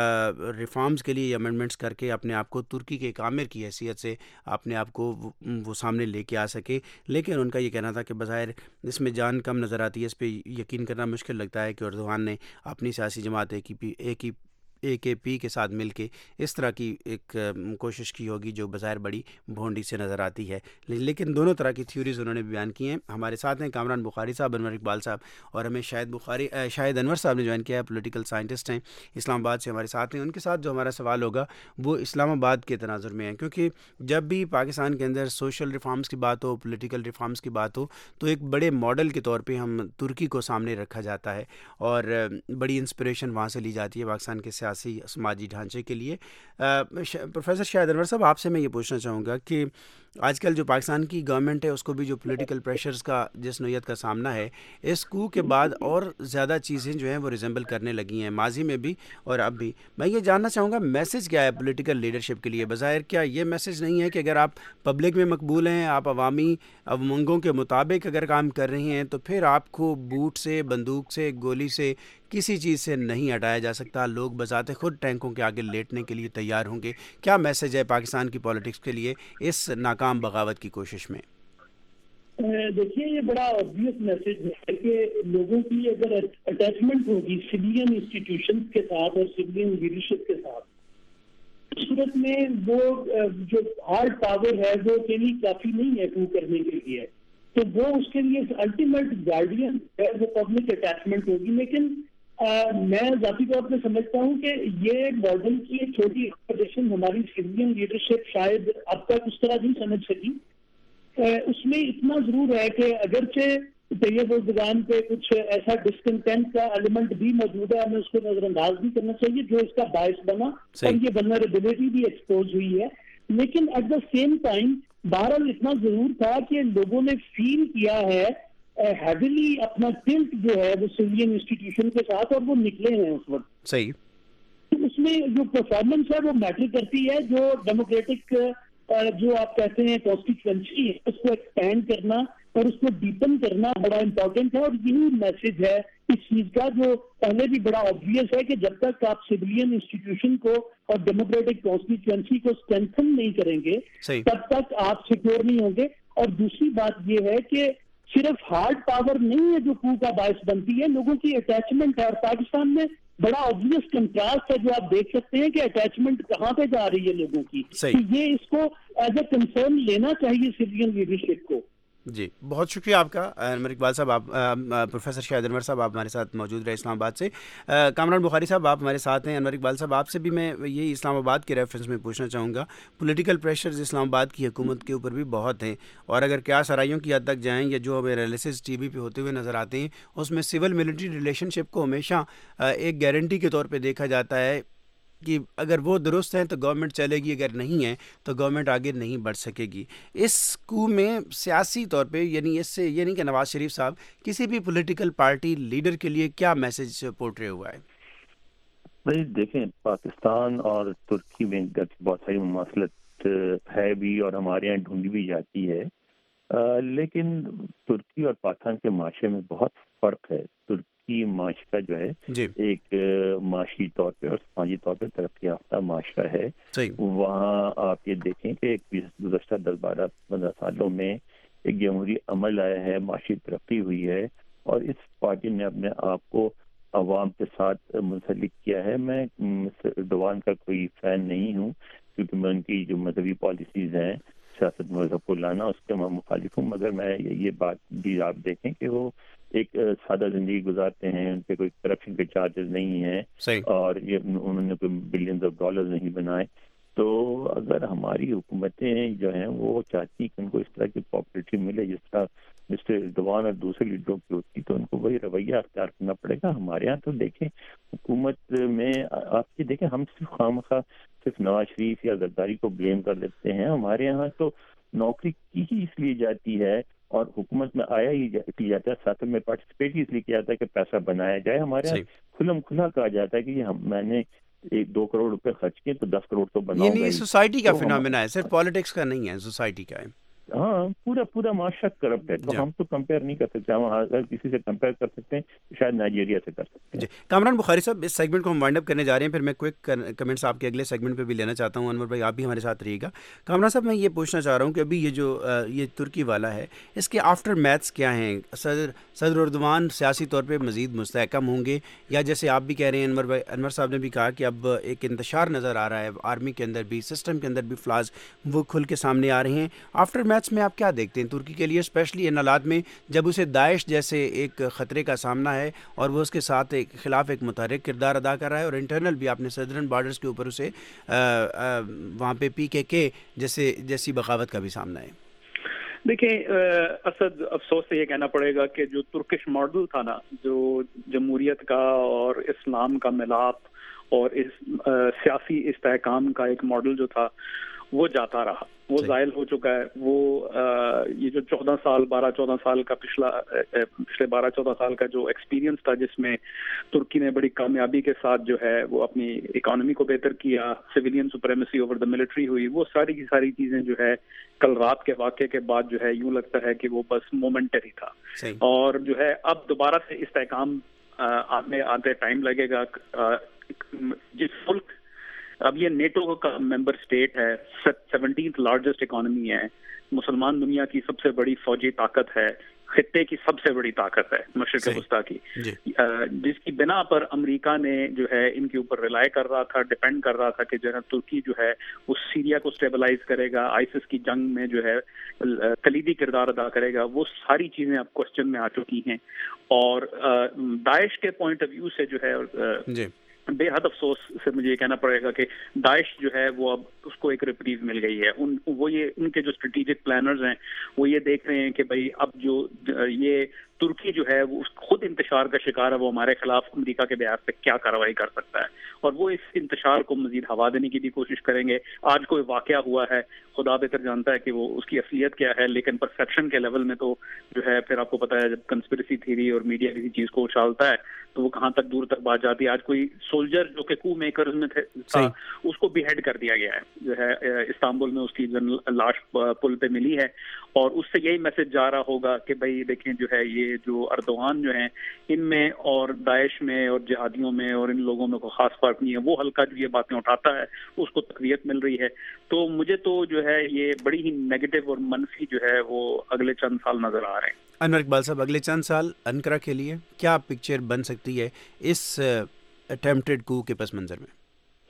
ریفارمز کے لیے امنڈمنٹس کر کے اپنے آپ کو ترکی کے ایک آمر کی حیثیت سے اپنے آپ کو وہ سامنے لے کے آ سکے. لیکن ان کا یہ کہنا تھا کہ بظاہر اس میں جان کم نظر آتی ہے. اس پہ یقین کرنا مشکل لگتا ہے کہ اردوغان نے اپنی سیاسی جماعت ایک ہی ایک ہی اے کے پی کے ساتھ مل کے اس طرح کی ایک کوشش کی ہوگی جو بظاہر بڑی بھونڈی سے نظر آتی ہے. لیکن دونوں طرح کی تھیوریز انہوں نے بیان کی ہیں. ہمارے ساتھ ہیں کامران بخاری صاحب، انور اقبال صاحب، اور ہمیں شاہد بخاری شاہد انور صاحب نے جوائن کیا ہے، پولیٹیکل سائنٹسٹ ہیں، اسلام آباد سے ہمارے ساتھ ہیں. ان کے ساتھ جو ہمارا سوال ہوگا وہ اسلام آباد کے تناظر میں ہے، کیونکہ جب بھی پاکستان کے اندر سوشل ریفارمز کی بات ہو، پولیٹیکل ریفارمز کی بات ہو، تو ایک بڑے ماڈل کے طور پہ ہم ترکی کو سامنے رکھا جاتا ہے اور بڑی انسپریشن وہاں سے لی جاتی ہے پاکستان کے سیاسی سیاسی سماجی ڈھانچے کے لیے. پروفیسر شاہد انور صاحب, آپ سے میں یہ پوچھنا چاہوں گا کہ آج کل جو پاکستان کی گورنمنٹ ہے اس کو بھی جو پولیٹیکل پریشرز کا جس نوعیت کا سامنا ہے, اس کو کے بعد اور زیادہ چیزیں جو ہیں وہ ریزمبل کرنے لگی ہیں, ماضی میں بھی اور اب بھی. میں یہ جاننا چاہوں گا میسج کیا ہے پولیٹیکل لیڈرشپ کے لیے؟ بظاہر کیا یہ میسج نہیں ہے کہ اگر آپ پبلک میں مقبول ہیں, آپ عوامی امنگوں کے مطابق اگر کام کر رہی ہیں تو پھر آپ کو بوٹ سے, بندوق سے, گولی سے, کسی چیز سے نہیں ہٹایا جا سکتا, لوگ بذات خود ٹینکوں کے آگے لیٹنے کے لیے تیار ہوں گے. کیا میسج ہے پاکستان کی پالیٹکس کے لیے اس ناکام بغاوت کی کوشش میں؟ دیکھیے, یہ بڑا obvious میسج ہے کہ لوگوں کی اگر اٹیچمنٹ ہوگی سویلین انسٹیٹیوشنز کے ساتھ اور سویلین لیڈرشپ کے ساتھ, اس صورت میں وہ جو ہارڈ پاور ہے وہ اکیلی کافی نہیں ہے کو کرنے کے لیے, تو وہ اس کے لیے الٹیمیٹ گارڈین ہے وہ پبلک اٹیچمنٹ ہوگی. لیکن میں ذاتی طور پہ سمجھتا ہوں کہ یہ ماڈل کی ایک چھوٹی ایکسپیکٹیشن ہماری سویلین لیڈرشپ شاید اب تک اس طرح نہیں سمجھ سکی. اس میں اتنا ضرور ہے کہ اگرچہ طیب الزبان پہ کچھ ایسا ڈسکنٹینٹ کا ایلیمنٹ بھی موجود ہے, ہمیں اس کو نظر انداز بھی کرنا چاہیے جو اس کا باعث بنا اور یہ ولنریبلٹی بھی ایکسپوز ہوئی ہے. لیکن ایٹ دا سیم ٹائم بہرحال اتنا ضرور تھا کہ لوگوں نے فیل کیا ہے ہیویلی اپنا ٹلٹ جو ہے وہ سویلین انسٹیٹیوشن کے ساتھ, اور وہ نکلے ہیں اس وقت. صحیح. اس میں جو پرفارمنس ہے وہ میٹر کرتی ہے. جو ڈیموکریٹک جو آپ کہتے ہیں کانسٹیچوئنسی ہے اس کو ایکسپینڈ کرنا اور اس کو ڈیپن کرنا بڑا امپورٹنٹ ہے, اور یہی میسج ہے اس چیز کا جو پہلے بھی بڑا آبویس ہے کہ جب تک آپ سویلین انسٹیٹیوشن کو اور ڈیموکریٹک کانسٹیچوئنسی کو اسٹرینتھن نہیں کریں گے تب تک آپ سیکیور نہیں ہوں گے. اور دوسری بات یہ ہے کہ صرف ہارڈ پاور نہیں ہے جو کو کا باعث بنتی ہے, لوگوں کی اٹیچمنٹ ہے. اور پاکستان میں بڑا آبویس کنٹراسٹ ہے جو آپ دیکھ سکتے ہیں کہ اٹیچمنٹ کہاں پہ جا رہی ہے لوگوں کی, کہ یہ اس کو ایز اے کنسرن لینا چاہیے سویلین لیڈرشپ کو. جی, بہت شکریہ آپ کا انور اقبال صاحب. آپ پروفیسر شاہد انور صاحب آپ ہمارے ساتھ موجود رہے اسلام آباد سے. کامران بخاری صاحب آپ ہمارے ساتھ ہیں. انور اقبال صاحب, آپ سے بھی میں یہی اسلام آباد کے ریفرنس میں پوچھنا چاہوں گا. پولیٹیکل پریشرز اسلام آباد کی حکومت کے اوپر بھی بہت ہیں, اور اگر کیا سرائیوں کی حد تک جائیں یا جو ہمیں ریلیسز ٹی وی پہ ہوتے ہوئے نظر آتے ہیں اس میں سول ملٹری ریلیشن شپ کو ہمیشہ ایک گارنٹی کے طور پہ دیکھا جاتا ہے کہ اگر وہ درست ہیں تو گورنمنٹ چلے گی, اگر نہیں ہے تو گورنمنٹ آگے نہیں بڑھ سکے گی. اس کو میں سیاسی طور پہ یعنی اس سے یہ نہیں کہ نواز شریف صاحب کسی بھی پولیٹیکل پارٹی لیڈر کے لیے کیا میسج پورٹرے ہوا ہے؟ بھائی دیکھیں, پاکستان اور ترکی میں بہت ساری مماثلت ہے بھی اور ہمارے یہاں ڈھونڈی بھی جاتی ہے, لیکن ترکی اور پاکستان کے معاشرے میں بہت فرق ہے. ترکی معاشرہ جو ہے جی. ایک معاشی طور پہ اور سماجی طور پہ ترقی یافتہ معاشرہ ہے. وہاں آپ یہ دیکھیں کہ ایک گزشتہ دس بارہ پندرہ سالوں میں ایک جمہوری عمل آیا ہے, معاشی ترقی ہوئی ہے, اور اس پارٹی نے اپنے آپ کو عوام کے ساتھ منسلک کیا ہے. میں ایردوان کا کوئی فین نہیں ہوں کیونکہ میں ان کی جو مذہبی پالیسیز ہیں سیاست مذہب کو لانا اس کے میں مخالف ہوں, مگر میں یہ بات بھی آپ دیکھیں کہ وہ ایک سادہ زندگی گزارتے ہیں, ان پہ کوئی کرپشن کے چارجز نہیں ہیں اور یہ انہوں نے کوئی بلینز آف ڈالرز نہیں بنائے. تو اگر ہماری حکومتیں جو ہیں وہ چاہتی کہ ان کو اس طرح کی پاپولرٹی ملے جس طرح مسٹر ایردوان اور دوسرے لیڈروں کی ہوتی, تو ان کو وہی رویہ اختیار کرنا پڑے گا. ہمارے یہاں تو دیکھیں حکومت میں آپ یہ دیکھیں ہم صرف خواہ صرف نواز شریف یا زرداری کو بلیم کر دیتے ہیں. ہمارے یہاں تو نوکری کی ہی اس لیے جاتی ہے اور حکومت میں آیا ہی کی جاتا ہے, ساتھ میں پارٹیسپیٹ ہی اس لیے کیا جاتا ہے کہ پیسہ بنایا جائے. ہمارے یہاں کھلم کھلا کہا جاتا ہے کہ میں نے ایک دو کروڑ روپے خرچ کیے تو دس کروڑ تو بناؤں گا. یعنی سوسائٹی کا فینومینا ہے, صرف پالیٹکس کا نہیں ہے, سوسائٹی کا ہے. ہاں, پورا پورا معاشرہ کرپٹ ہے, تو ہم تو کمپیئر نہیں کر سکتے. ہم اگر کسی سے کمپیئر کر سکتے ہیں شاید نائجیریا سے کر سکتے ہیں. جی, کامران بخاری صاحب اس سیگمنٹ کو ہم وائنڈ اپ کرنے جا رہے ہیں, پھر میں کوئک کمنٹس آپ کے اگلے سیگمنٹ پہ بھی لینا چاہتا ہوں. انور بھائی آپ بھی ہمارے ساتھ رہیے گا. کامران صاحب میں یہ پوچھنا چاہ رہا ہوں کہ ابھی یہ جو یہ ترکی والا ہے اس کے آفٹر میتھس کیا ہیں؟ صدر صدر ایردوان سیاسی طور پہ مزید مستحکم ہوں گے, یا جیسے آپ بھی کہہ رہے ہیں انور بھائی انور صاحب نے بھی کہا کہ اب ایک انتشار نظر آ رہا ہے آرمی کے اندر بھی, سسٹم کے اندر بھی فلاز وہ کھل کے سامنے آ رہے ہیں. آفٹر میتھس میں آپ کیا دیکھتے ہیں ترکی کے لیے, اسپیشلی ان حالات میں جب اسے داعش جیسے ایک خطرے کا سامنا ہے اور وہ اس کے ساتھ ایک خلاف ایک متحرک کردار ادا کر رہا ہے, اور انٹرنل بھی آپ نے سدرن بارڈرز کے اوپر اسے وہاں پہ پی کے کے جیسے جیسی بغاوت کا بھی سامنا ہے. دیکھیں اسد, افسوس سے یہ کہنا پڑے گا کہ جو ترکش ماڈل تھا نا, جو جمہوریت کا اور اسلام کا ملاپ اور اس سیاسی استحکام کا ایک ماڈل جو تھا وہ جاتا رہا, وہ زائل ہو چکا ہے. وہ یہ جو چودہ سال بارہ چودہ سال کا پچھلا پچھلے بارہ چودہ سال کا جو ایکسپیرینس تھا, جس میں ترکی نے بڑی کامیابی کے ساتھ جو ہے وہ اپنی اکانومی کو بہتر کیا, civilian supremacy over the military ہوئی, وہ ساری کی ساری چیزیں جو ہے کل رات کے واقعے کے بعد جو ہے یوں لگتا ہے کہ وہ بس مومنٹری تھا. اور جو ہے اب دوبارہ سے استحکام آنے آتے ٹائم لگے گا. جس ملک اب یہ نیٹو کا ممبر اسٹیٹ ہے, سیونٹینتھ لارجسٹ اکانومی ہے, مسلمان دنیا کی سب سے بڑی فوجی طاقت ہے, خطے کی سب سے بڑی طاقت ہے مشرق وسطیٰ کی, جس کی بنا پر امریکہ نے جو ہے ان کے اوپر ریلائی کر رہا تھا, ڈیپینڈ کر رہا تھا کہ جو ہے ترکی جو ہے وہ سیریا کو اسٹیبلائز کرے گا, آئیسس کی جنگ میں جو ہے کلیدی کردار ادا کرے گا. وہ ساری چیزیں اب کوشچن میں آ چکی ہیں. اور داعش کے پوائنٹ آف ویو سے جو ہے بے حد افسوس سے مجھے یہ کہنا پڑے گا کہ داعش جو ہے وہ اب اس کو ایک ریپریز مل گئی ہے. ان وہ یہ ان کے جو اسٹریٹجک پلانرز ہیں وہ یہ دیکھ رہے ہیں کہ بھائی اب جو یہ ترکی جو ہے وہ خود انتشار کا شکار ہے, وہ ہمارے خلاف امریکہ کے بیعت پہ کیا کارروائی کر سکتا ہے, اور وہ اس انتشار کو مزید ہوا دینے کی بھی کوشش کریں گے. آج کوئی واقعہ ہوا ہے, خدا بہتر جانتا ہے کہ وہ اس کی اصلیت کیا ہے, لیکن پرسیپشن کے لیول میں تو جو ہے پھر آپ کو پتا ہے جب کنسپریسی تھیوری اور میڈیا کسی چیز کو اچھالتا ہے تو وہ کہاں تک دور تک بات جاتی ہے. آج کوئی سولجر جو کہ کو میکرز میں تھا اس کو بھی ہیڈ کر دیا گیا ہے, جو ہے استنبول میں اس کی لاش پل پہ ملی ہے, اور اس سے یہی میسج جا رہا ہوگا کہ بھائی دیکھیں جو ہے یہ جو اردوغان جو ہیں ان میں اور داعش میں اور جہادیوں میں اور ان لوگوں میں کوئی خاص فرق نہیں ہے. وہ ہلکا جو یہ باتیں اٹھاتا ہے اس کو تقویت مل رہی ہے. تو مجھے تو جو ہے یہ بڑی ہی نیگیٹو اور منفی جو ہے وہ اگلے چند سال نظر آ رہے ہیں. انور اقبال صاحب, اگلے چند سال انقرہ کے لیے کیا پکچر بن سکتی ہے اس اٹیمپٹڈ کو کے پس منظر میں؟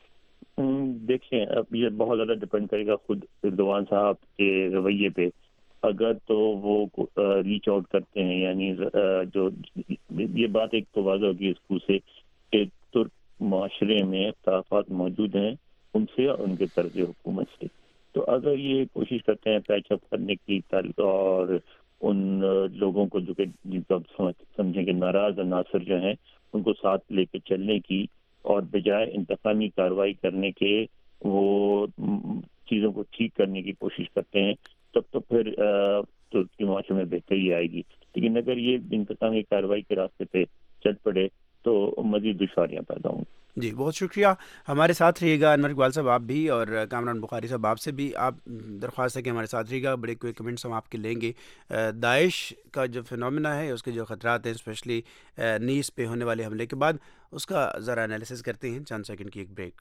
دیکھیں اب یہ بہت زیادہ ڈپینڈ کرے گا خود اردوغان صاحب کے رویے پہ. اگر تو وہ ریچ آؤٹ کرتے ہیں, یعنی جو یہ بات ایک تو واضح ہوگی اس کو سے کہ ترک معاشرے میں اختلافات موجود ہیں ان سے اور ان کے طرز حکومت سے, تو اگر یہ کوشش کرتے ہیں پیچ اپ کرنے کی اور ان لوگوں کو جو کہ جن کو سمجھیں کہ ناراض عناصر جو ہیں ان کو ساتھ لے کے چلنے کی, اور بجائے انتقامی کارروائی کرنے کے وہ چیزوں کو ٹھیک کرنے کی کوشش کرتے ہیں, تب تو پھر ترکی معاشرے میں بہتری آئے گی. لیکن اگر یہ انتقامی کارروائی کے راستے پہ چل پڑے تو مزید دشواریاں پیدا ہوں گی. جی بہت شکریہ, ہمارے ساتھ رہیے گا. انور اقبال صاحب آپ بھی, اور کامران بخاری صاحب آپ سے بھی آپ درخواست ہے کہ ہمارے ساتھ رہیے گا. بڑے کوئی کمنٹس ہم آپ کے لیں گے. داعش کا جو فنومنا ہے, اس کے جو خطرات ہیں, اسپیشلی نیس پہ ہونے والے حملے کے بعد, اس کا ذرا انالیسس کرتے ہیں. چند سیکنڈ کی ایک بریک.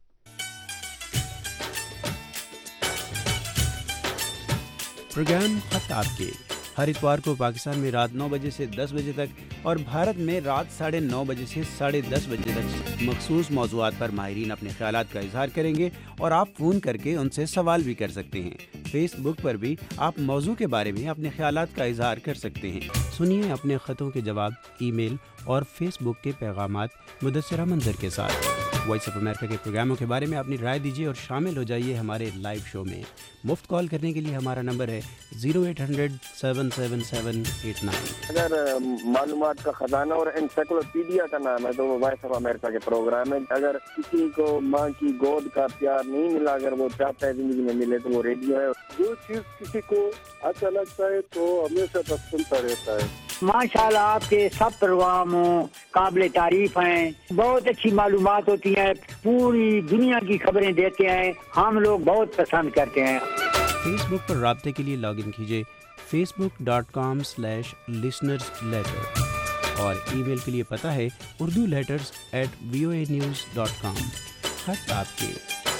پروگرام خط آپ کے ہر اتوار کو پاکستان میں رات نو بجے سے دس بجے تک, اور بھارت میں رات ساڑھے نو بجے سے ساڑھے دس بجے تک مخصوص موضوعات پر ماہرین اپنے خیالات کا اظہار کریں گے, اور آپ فون کر کے ان سے سوال بھی کر سکتے ہیں. فیس بک پر بھی آپ موضوع کے بارے میں اپنے خیالات کا اظہار کر سکتے ہیں. سنیے اپنے خطوں کے جواب ای میل اور فیس بک کے پیغامات مدثرہ منظر کے ساتھ. وائس آف امریکہ کے پروگراموں کے بارے میں اپنی رائے دیجیے اور شامل ہو جائیے ہمارے لائیو شو میں. مفت کال کرنے کے لیے ہمارا نمبر ہے zero eight hundred seven seven seven eight nine. اگر معلومات کا خزانہ اور انسائکلوپیڈیا کا نام ہے تو وہ وائس آف امریکہ کے پروگرام ہے. اگر کسی کو ماں کی گود کا پیار نہیں ملا, اگر وہ چاہتا ہے زندگی میں ملے, تو وہ ریڈیو ہے. جو چیز کسی کو اچھا لگتا ہے تو ہمیشہ تک سنتا رہتا ہے. ماشاءاللہ آپ کے سب پروگرام قابل تعریف ہیں, بہت اچھی معلومات ہوتی ہیں, پوری دنیا کی خبریں دیتے ہیں, ہم لوگ بہت پسند کرتے ہیں. فیس بک پر رابطے کے لیے لاگ ان کیجیے Facebook dot com slash listeners letter, اور ای میل کے لیے پتہ ہے Urdu letters at V O A news dot com. خط آپ کے.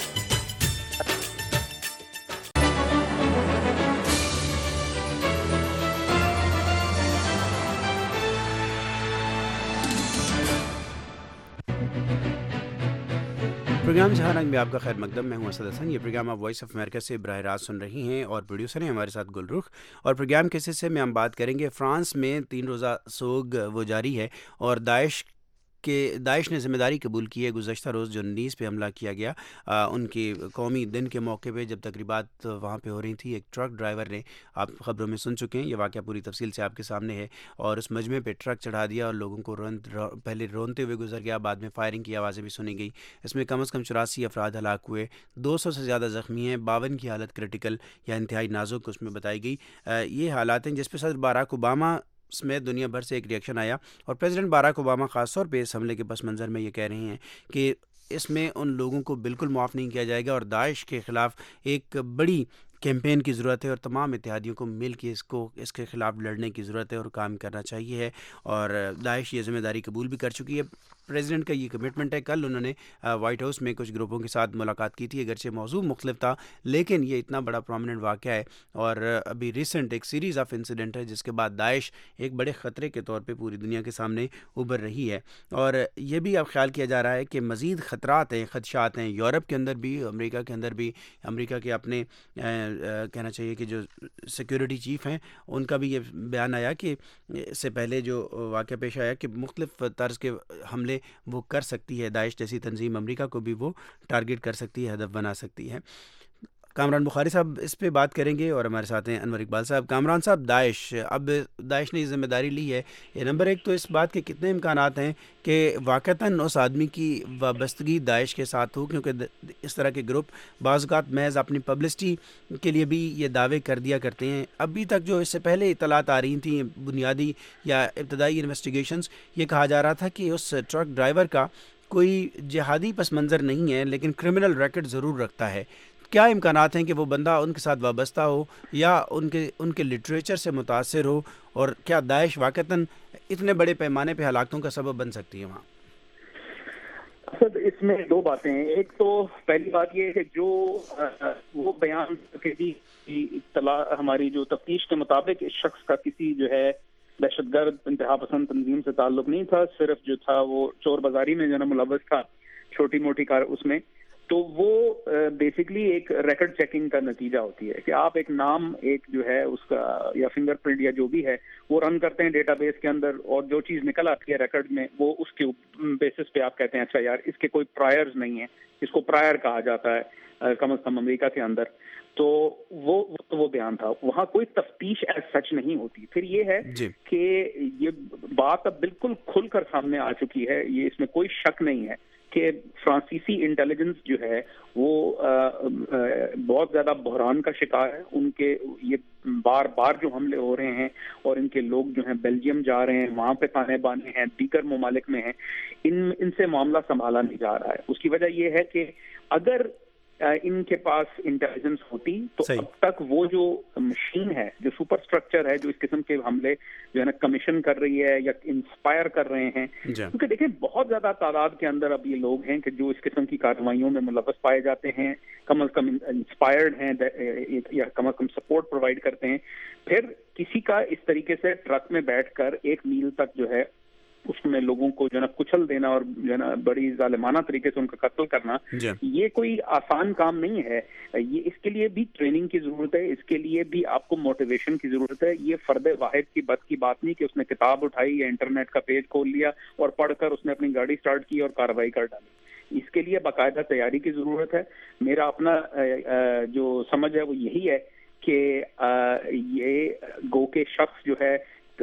پروگرام جہاں رنگ میں آپ کا خیر مقدم. میں ہوں اسد حسن. یہ پروگرام آپ وائس آف امریکہ سے براہ راست سن رہی ہیں, اور پروڈیوسر ہیں ہمارے ساتھ گل رخ. اور پروگرام کے حصے میں ہم بات کریں گے فرانس میں تین روزہ سوگ وہ جاری ہے, اور داعش کہ داعش نے ذمہ داری قبول کی ہے گزشتہ روز جو نیز پہ حملہ کیا گیا آ, ان کے قومی دن کے موقع پہ جب تقریبات وہاں پہ ہو رہی تھیں، ایک ٹرک ڈرائیور نے، آپ خبروں میں سن چکے ہیں، یہ واقعہ پوری تفصیل سے آپ کے سامنے ہے، اور اس مجمع پہ ٹرک چڑھا دیا اور لوگوں کو رون رو, پہلے رونتے ہوئے گزر گیا، بعد میں فائرنگ کی آوازیں بھی سنی گئی۔ اس میں کم از کم چوراسی افراد ہلاک ہوئے، دو سو سے زیادہ زخمی ہیں، باون کی حالت کرٹیکل یا انتہائی نازک اس میں بتائی گئی۔ آ, یہ حالات ہیں جس پہ صدر باراک اوباما سمیت دنیا بھر سے ایک ریئیکشن آیا، اور پریزیڈنٹ باراک اوباما خاص طور پہ اس حملے کے پس منظر میں یہ کہہ رہے ہیں کہ اس میں ان لوگوں کو بالکل معاف نہیں کیا جائے گا، اور داعش کے خلاف ایک بڑی کیمپین کی ضرورت ہے، اور تمام اتحادیوں کو مل کے اس کو اس کے خلاف لڑنے کی ضرورت ہے اور کام کرنا چاہیے ہے، اور داعش یہ ذمہ داری قبول بھی کر چکی ہے۔ پریزیڈنٹ کا یہ کمٹمنٹ ہے۔ کل انہوں نے وائٹ ہاؤس میں کچھ گروپوں کے ساتھ ملاقات کی تھی، اگرچہ موضوع مختلف تھا، لیکن یہ اتنا بڑا پرومیننٹ واقعہ ہے، اور ابھی ریسنٹ ایک سیریز آف انسیڈنٹ ہے جس کے بعد داعش ایک بڑے خطرے کے طور پہ پوری دنیا کے سامنے ابھر رہی ہے، اور یہ بھی اب خیال کیا جا رہا ہے کہ مزید خطرات ہیں، خدشات ہیں یورپ کے اندر بھی، امریکہ کے اندر بھی۔ امریکہ کے اپنے کہنا چاہیے کہ جو سیکیورٹی چیف ہیں ان کا بھی یہ بیان آیا کہ اس سے پہلے جو واقعہ پیش آیا کہ مختلف طرز کے حملے وہ کر سکتی ہے داعش جیسی تنظیم، امریکہ کو بھی وہ ٹارگٹ کر سکتی ہے، ہدف بنا سکتی ہے۔ کامران بخاری صاحب اس پہ بات کریں گے، اور ہمارے ساتھ ہیں انور اقبال صاحب۔ کامران صاحب، داعش اب داعش نے یہ ذمہ داری لی ہے، یہ نمبر ایک تو اس بات کے کتنے امکانات ہیں کہ واقعتاً اس آدمی کی وابستگی داعش کے ساتھ ہو، کیونکہ اس طرح کے گروپ بعض اوقات محض اپنی پبلسٹی کے لیے بھی یہ دعوے کر دیا کرتے ہیں۔ ابھی تک جو اس سے پہلے اطلاعات آ رہی تھیں، بنیادی یا ابتدائی انویسٹیگیشنز، یہ کہا جا رہا تھا کہ اس ٹرک ڈرائیور کا کوئی جہادی پس منظر نہیں ہے، لیکن کرمنل ریکارڈ ضرور رکھتا ہے۔ کیا امکانات ہیں کہ وہ بندہ ان کے ساتھ وابستہ ہو یا ان کے ان کے لٹریچر سے متاثر ہو، اور کیا داعش واقعتاً اتنے بڑے پیمانے پہ ہلاکتوں کا سبب بن سکتی ہے وہاں؟ سر، اس میں دو باتیں ہیں۔ ایک تو پہلی بات یہ ہے کہ جو وہ بیان کے بھی اطلاع ہماری جو تفتیش کے مطابق اس شخص کا کسی جو ہے دہشت گرد انتہا پسند تنظیم سے تعلق نہیں تھا، صرف جو تھا وہ چور بازاری میں جو ہے ملوث تھا، چھوٹی موٹی کار اس میں، تو وہ بیسکلی ایک ریکارڈ چیکنگ کا نتیجہ ہوتی ہے کہ آپ ایک نام ایک جو ہے اس کا یا فنگر پرنٹ یا جو بھی ہے وہ رن کرتے ہیں ڈیٹا بیس کے اندر، اور جو چیز نکل آتی ہے ریکارڈ میں وہ اس کے بیسس پہ آپ کہتے ہیں اچھا یار اس کے کوئی پرائرز نہیں ہے، اس کو پرائر کہا جاتا ہے کم از کم امریکہ کے اندر۔ تو وہ وہ بیان تھا، وہاں کوئی تفتیش ایز سچ نہیں ہوتی۔ پھر یہ ہے جی کہ یہ بات اب بالکل کھل کر سامنے آ چکی ہے، یہ اس میں کوئی شک نہیں ہے کہ فرانسیسی انٹیلیجنس جو ہے وہ بہت زیادہ بحران کا شکار ہے۔ ان کے یہ بار بار جو حملے ہو رہے ہیں، اور ان کے لوگ جو ہیں بیلجیم جا رہے ہیں، وہاں پہ تانے بانے ہیں، دیگر ممالک میں ہیں، ان ان سے معاملہ سنبھالا نہیں جا رہا ہے۔ اس کی وجہ یہ ہے کہ اگر ان کے پاس انٹیلیجنس ہوتی تو اب تک وہ جو مشین ہے، جو سپر اسٹرکچر ہے، جو اس قسم کے حملے جو ہے نا کمیشن کر رہی ہے یا انسپائر کر رہے ہیں، کیونکہ دیکھیں بہت زیادہ تعداد کے اندر اب یہ لوگ ہیں کہ جو اس قسم کی کارروائیوں میں ملوث پائے جاتے ہیں، کم از کم انسپائرڈ ہیں یا کم از کم سپورٹ پرووائڈ کرتے ہیں۔ پھر کسی کا اس طریقے سے ٹرک میں بیٹھ کر ایک میل تک جو ہے اس میں لوگوں کو جو ہے نا کچل دینا اور جو ہے نا بڑی ظالمانہ طریقے سے ان کا قتل کرنا، یہ کوئی آسان کام نہیں ہے۔ یہ اس کے لیے بھی ٹریننگ کی ضرورت ہے، اس کے لیے بھی آپ کو موٹیویشن کی ضرورت ہے۔ یہ فرد واحد کی بد کی بات نہیں کہ اس نے کتاب اٹھائی یا انٹرنیٹ کا پیج کھول لیا اور پڑھ کر اس نے اپنی گاڑی سٹارٹ کی اور کارروائی کر ڈالی۔ اس کے لیے باقاعدہ تیاری کی ضرورت ہے۔ میرا اپنا جو سمجھ ہے وہ یہی ہے کہ یہ گو کے شخص جو ہے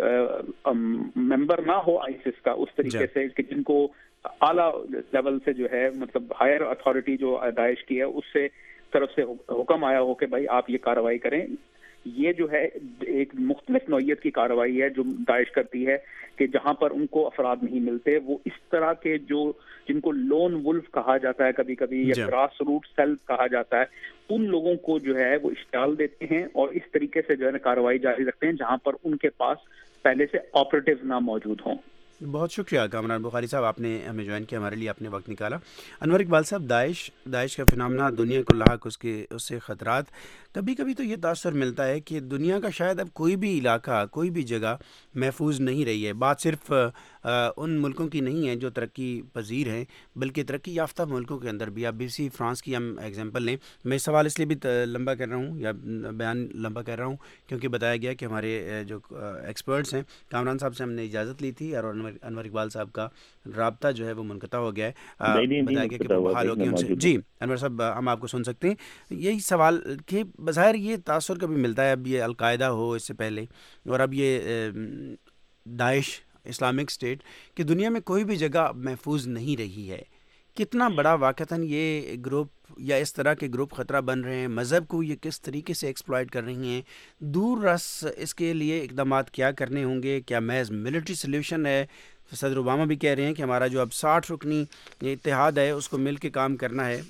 ممبر نہ ہو آئیسس کا اس طریقے سے کہ جن کو اعلیٰ لیول سے جو ہے مطلب ہائر اتھارٹی جو داعش کی ہے اس سے طرف سے حکم آیا ہو کہ بھائی آپ یہ کارروائی کریں۔ یہ جو ہے ایک مختلف نوعیت کی کارروائی ہے جو داعش کرتی ہے کہ جہاں پر ان کو افراد نہیں ملتے، وہ اس طرح کے جو جن کو لون ولف کہا جاتا ہے کبھی کبھی یا گراس روٹ سیلز کہا جاتا ہے، ان لوگوں کو جو ہے وہ اشتعال دیتے ہیں اور اس طریقے سے جو ہے کارروائی جاری رکھتے ہیں جہاں پر ان کے پاس پہلے سے آپریٹیو نہ موجود ہوں۔ بہت شکریہ کامران بخاری صاحب، آپ نے ہمیں جوائن کیا، ہمارے لیے آپ نے وقت نکالا۔ انور اقبال صاحب، داعش داعش کا فنامنا، دنیا کو لاحق اس کے اس سے خطرات، کبھی کبھی تو یہ تاثر ملتا ہے کہ دنیا کا شاید اب کوئی بھی علاقہ، کوئی بھی جگہ محفوظ نہیں رہی ہے۔ بات صرف ان ملکوں کی نہیں ہیں جو ترقی پذیر ہیں بلکہ ترقی یافتہ ملکوں کے اندر بھی. اب اسی فرانس کی ہم ایگزامپل لیں. میں سوال اس لیے بھی لمبا کر رہا ہوں یا بیان لمبا کر رہا ہوں کیونکہ بتایا گیا کہ ہمارے جو ایکسپرٹس ہیں کامران صاحب سے ہم نے اجازت لی تھی اور انور اقبال صاحب کا رابطہ جو ہے وہ منقطع ہو گیا ہے. بتایا گیا کہ وہ بحال ہو گئے ان سے. جی انور صاحب ہم آپ کو سن سکتے ہیں. یہی سوال کہ بظاہر یہ تاثر کبھی ملتا ہے, اب یہ القاعدہ ہو اس سے پہلے اور اب یہ داعش اسلامک اسٹیٹ, کہ دنیا میں کوئی بھی جگہ محفوظ نہیں رہی ہے. کتنا بڑا واقعتاً یہ گروپ یا اس طرح کے گروپ خطرہ بن رہے ہیں, مذہب کو یہ کس طریقے سے ایکسپلائٹ کر رہی ہیں, دور رس اس کے لیے اقدامات کیا کرنے ہوں گے, کیا محض ملٹری سلیوشن ہے؟ صدر اوباما بھی کہہ رہے ہیں کہ ہمارا جو اب ساٹھ رکنی اتحاد ہے اس کو مل کے کام کرنا ہے,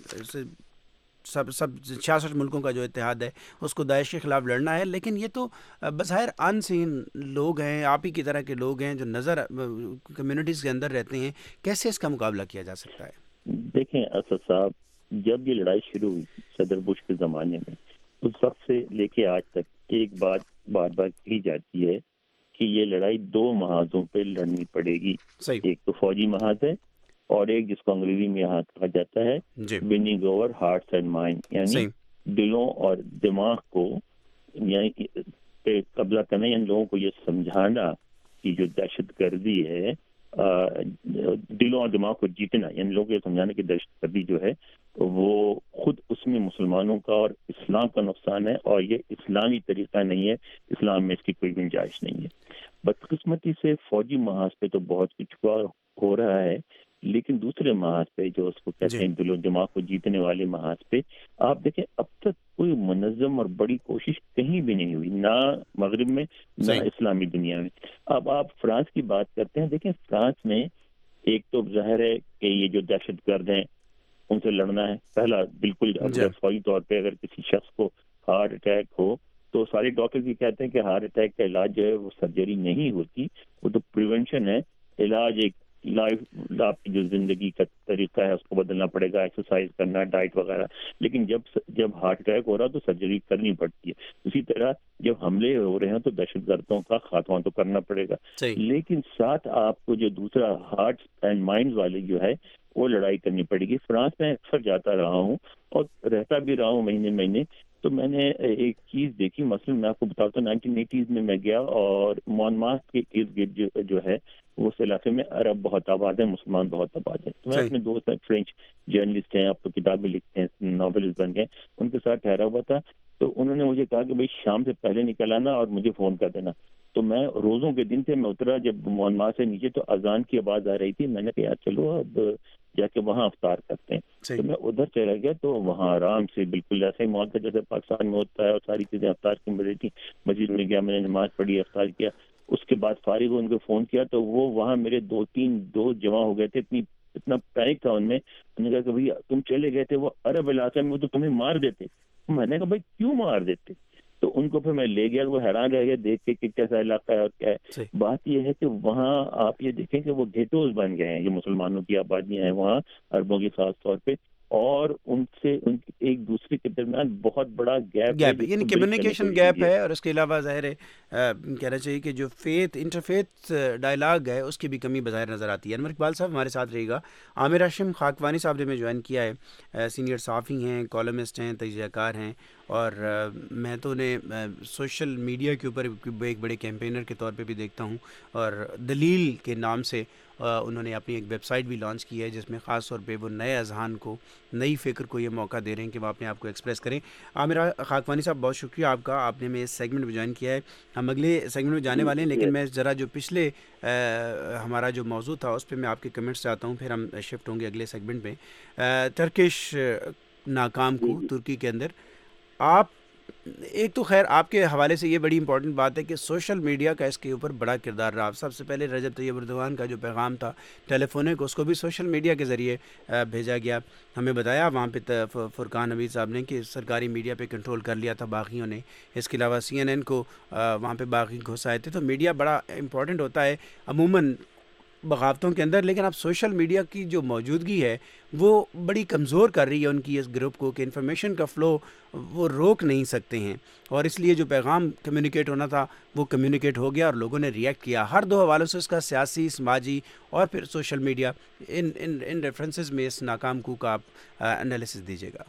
سب سب چھیاسٹھ ملکوں کا جو اتحاد ہے اس کو داعش کے خلاف لڑنا ہے. لیکن یہ تو بظاہر ان سین لوگ ہیں, آپ ہی کی طرح کے لوگ ہیں جو نظر کمیونٹیز کے اندر رہتے ہیں. کیسے اس کا مقابلہ کیا جا سکتا ہے؟ دیکھیں اسد صاحب, جب یہ لڑائی شروع ہوئی صدر بش کے زمانے میں, اس وقت سے لے کے آج تک ایک بات بار بار کہی جاتی ہے کہ یہ لڑائی دو محاذوں پہ لڑنی پڑے گی. ایک تو فوجی محاذ ہے اور ایک جس کو انگریزی میں یہاں کہا جاتا ہے winning over hearts and mind, یعنی دلوں اور دماغ کو یعنی قبضہ کرنا, یعنی لوگوں کو یہ سمجھانا کہ جو دہشت گردی ہے دلوں اور دماغ کو جیتنا, یعنی لوگوں کو یہ سمجھانا کہ دہشت گردی جو ہے وہ خود اس میں مسلمانوں کا اور اسلام کا نقصان ہے اور یہ اسلامی طریقہ نہیں ہے, اسلام میں اس کی کوئی گنجائش نہیں ہے. بدقسمتی سے فوجی محاذ پہ تو بہت کچھ ہو رہا ہے, لیکن دوسرے محاذ پہ جو اس کو کہتے ہیں دل و دماغ کو جیتنے والے محاذ پہ آپ دیکھیں اب تک کوئی منظم اور بڑی کوشش کہیں بھی نہیں ہوئی, نہ مغرب میں نہ اسلامی دنیا میں. اب آپ فرانس کی بات کرتے ہیں, دیکھیں فرانس میں ایک تو ظاہر ہے کہ یہ جو دہشت گرد ہیں ان سے لڑنا ہے پہلا بالکل. فوری طور پہ اگر کسی شخص کو ہارٹ اٹیک ہو تو سارے ڈاکٹر بھی کہتے ہیں کہ ہارٹ اٹیک کا علاج جو ہے وہ سرجری نہیں ہوتی, وہ تو پریونشن ہے. علاج ایک لائف آپ کی جو زندگی کا طریقہ ہے اس کو بدلنا پڑے گا, ایکسرسائز کرنا, ڈائٹ وغیرہ. لیکن جب جب ہارٹ اٹیک ہو رہا تو سرجری کرنی پڑتی ہے. اسی طرح جب حملے ہو رہے ہیں تو دہشت گردوں کا خاتمہ تو کرنا پڑے گا, لیکن ساتھ آپ کو جو دوسرا ہارٹ اینڈ مائنڈ والے جو ہے وہ لڑائی کرنی پڑے گی. فرانس میں اکثر جاتا رہا ہوں اور رہتا بھی رہا ہوں مہینے مہینے, تو میں نے ایک چیز دیکھی. مثلا میں آپ کو بتاتا ہوں نائنٹین ایٹیز میں میں گیا اور مونمارٹ کے ارد گرد جو ہے اس علاقے میں عرب بہت آباد ہیں, مسلمان بہت آباد ہیں. تو میں اپنے دوست ہیں فرینچ جرنلسٹ ہیں, آپ تو کتابیں لکھتے ہیں, ناولسٹ بن گئے, ان کے ساتھ ٹھہرا ہوا تھا. تو انہوں نے مجھے کہا کہ بھائی شام سے پہلے نکل آنا اور مجھے فون کر دینا. تو میں روزوں کے دن سے میں اترا, جب مونمارٹ سے نیچے تو اذان کی آواز آ رہی تھی. میں نے کہا یار چلو اب جا کے وہاں افطار کرتے ہیں. تو میں ادھر چلا گیا تو وہاں آرام سے بالکل ایسا ہی ماحول تھا جیسے پاکستان میں ہوتا ہے, اور ساری چیزیں افطار کی مل رہی تھی. مسجد میں گیا, میں نے نماز پڑھی, افطار کیا. اس کے بعد فارغ ہو ان کو فون کیا تو وہ وہاں میرے دو تین دوست جمع ہو گئے تھے. اتنی اتنا پینک تھا ان میں. انہوں نے کہا کہ بھائی تم چلے گئے تھے وہ عرب علاقے میں, وہ تو تمہیں مار دیتے. میں نے کہا بھائی کیوں مار دیتے؟ تو ان کو پھر میں لے گیا, وہ حیران رہ گیا دیکھ کے کہ کیسا علاقہ ہے اور کیا ہے. بات یہ ہے کہ وہاں آپ یہ دیکھیں کہ وہ گھیٹوز بن گئے ہیں, یہ مسلمانوں کی آبادیاں ہیں وہاں, عربوں کی خاص طور پہ, اور ان سے ان ایک دوسرے کے درمیان بہت بڑا گیپ گیپ ہے, یعنی کمیونیکیشن گیپ ہے. اور اس کے علاوہ ظاہر ہے کہنا چاہیے کہ جو فیتھ انٹرفیتھ ڈائلاگ ہے اس کی بھی کمی بظاہر نظر آتی ہے. انور اقبال صاحب ہمارے ساتھ رہے گا. عامر ہاشم خاکوانی صاحب نے میں جوائن کیا ہے, سینئر صحافی ہیں, کالمسٹ ہیں, تجزیہ کار ہیں, اور میں تو انہیں سوشل میڈیا کے اوپر ایک بڑے کیمپینر کے طور پہ بھی دیکھتا ہوں, اور دلیل کے نام سے انہوں نے اپنی ایک ویب سائٹ بھی لانچ کی ہے جس میں خاص طور پہ وہ نئے اذہان کو, نئی فکر کو یہ موقع دے رہے ہیں کہ وہ اپنے آپ کو ایکسپریس کریں. عامر خاکوانی صاحب بہت شکریہ آپ کا, آپ نے میں اس سیگمنٹ میں جوائن کیا ہے. ہم اگلے سیگمنٹ میں جانے والے ہیں, لیکن میں ذرا جو پچھلے ہمارا جو موضوع تھا اس پہ میں آپ کے کمنٹس چاہتا ہوں, پھر ہم شفٹ ہوں گے اگلے سیگمنٹ میں. ٹرکش ناکام کو ترکی کے اندر, آپ ایک تو خیر آپ کے حوالے سے یہ بڑی امپورٹنٹ بات ہے کہ سوشل میڈیا کا اس کے اوپر بڑا کردار رہا. سب سے پہلے رجب طیب اردوغان کا جو پیغام تھا ٹیلی فونک, اس کو بھی سوشل میڈیا کے ذریعے بھیجا گیا. ہمیں بتایا وہاں پہ فرقان حمید صاحب نے کہ سرکاری میڈیا پہ کنٹرول کر لیا تھا باغیوں نے. اس کے علاوہ سی این این کو وہاں پہ باغی گھسائے تھے. تو میڈیا بڑا امپورٹنٹ ہوتا ہے. عموماً بغاوتوں کے اندر، لیکن اب سوشل میڈیا کی جو موجودگی ہے وہ بڑی کمزور کر رہی ہے ان کی اس گروپ کو، کہ انفارمیشن کا فلو وہ روک نہیں سکتے ہیں، اور اس لیے جو پیغام کمیونیکیٹ ہونا تھا وہ کمیونیکیٹ ہو گیا اور لوگوں نے ریئیکٹ کیا ہر دو حوالوں سے، اس کا سیاسی، سماجی اور پھر سوشل میڈیا، ان ان ان ریفرنسز میں اس ناکام کو کا آپ انالیسس دیجیے گا۔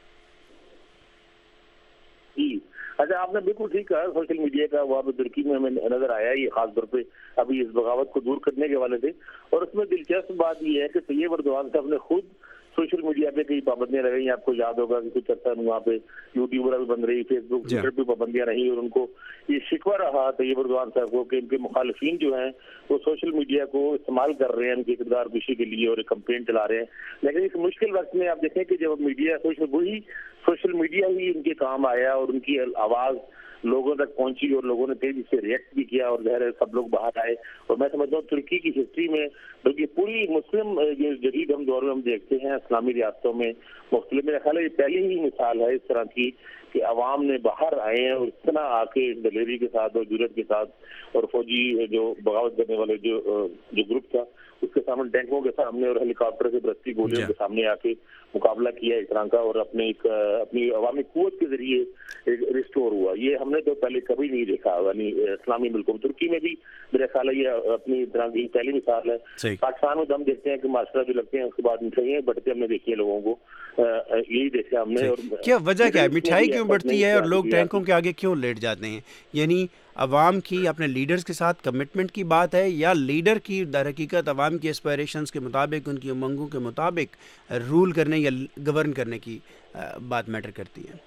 اچھا، آپ نے بالکل ٹھیک کہا، سوشل میڈیا کا وہاں پہ ترکی میں ہمیں نظر آیا یہ خاص طور پہ ابھی اس بغاوت کو دور کرنے کے حوالے سے، اور اس میں دلچسپ بات یہ ہے کہ طیب اردوان صاحب نے خود سوشل میڈیا پہ کئی پابندیاں لگائی ہیں۔ آپ کو یاد ہوگا کہ کچھ عرصہ وہاں پہ یوٹیوبر بھی بند رہی، فیس بک، ٹویٹر پہ پابندیاں رہی، اور ان کو یہ شکوہ رہا طیب اردوان صاحب کو کہ ان کے مخالفین جو ہیں وہ سوشل میڈیا کو استعمال کر رہے ہیں ان کی اقتدار کشی کے لیے اور ایک کمپین چلا رہے ہیں۔ لیکن اس مشکل وقت میں آپ دیکھیں کہ جب میڈیا سوشل وہی سوشل میڈیا ہی ان کے کام آیا اور ان کی آواز لوگوں تک پہنچی اور لوگوں نے تیزی سے ریئیکٹ بھی کیا، اور ظاہر ہے سب لوگ باہر آئے۔ اور میں سمجھتا ہوں ترکی کی ہسٹری میں، بلکہ پوری مسلم جو جدید ہم دور میں ہم دیکھتے ہیں اسلامی ریاستوں میں مختلف، میرا خیال ہے یہ پہلی ہی مثال ہے اس طرح کی کہ عوام نے باہر آئے ہیں اور اس طرح آ کے دلیری کے ساتھ اور جرات کے ساتھ، اور فوجی جو بغاوت کرنے والے جو جو گروپ تھا اس کے سامنے، ٹینکوں کے سامنے اور ہیلی کاپٹر سے برستی گولیوں کے سامنے آ کے مقابلہ کیا اس طرح کا، اور اپنے ایک اپنی عوامی قوت کے ذریعے ریسٹور ہوا۔ یہ ہم نے تو پہلے کبھی نہیں دیکھا، یعنی اسلامی ملکوں میں، ترکی میں بھی میرا خیال ہے یہ اپنی طرح کی پہلی مثال ہے۔ پاکستان میں تو ہم دیکھتے ہیں کہ معاشرہ جو لگتے ہیں اس کے بعد مٹھائیاں بٹتے ہم نے دیکھی ہیں لوگوں کو، یہی دیکھا ہم نے۔ کیا وجہ کیا ہے مٹھائی کیوں بڑھتی ہے اور لوگ ٹینکوں کے آگے کیوں لیٹ جاتے ہیں؟ یعنی عوام کی اپنے لیڈرز کے ساتھ کمٹمنٹ کی بات ہے، یا لیڈر کی در حقیقت عوام کی اسپائریشنز کے مطابق، ان کی امنگوں کے مطابق رول کرنے یا گورن کرنے کی بات میٹر کرتی ہے؟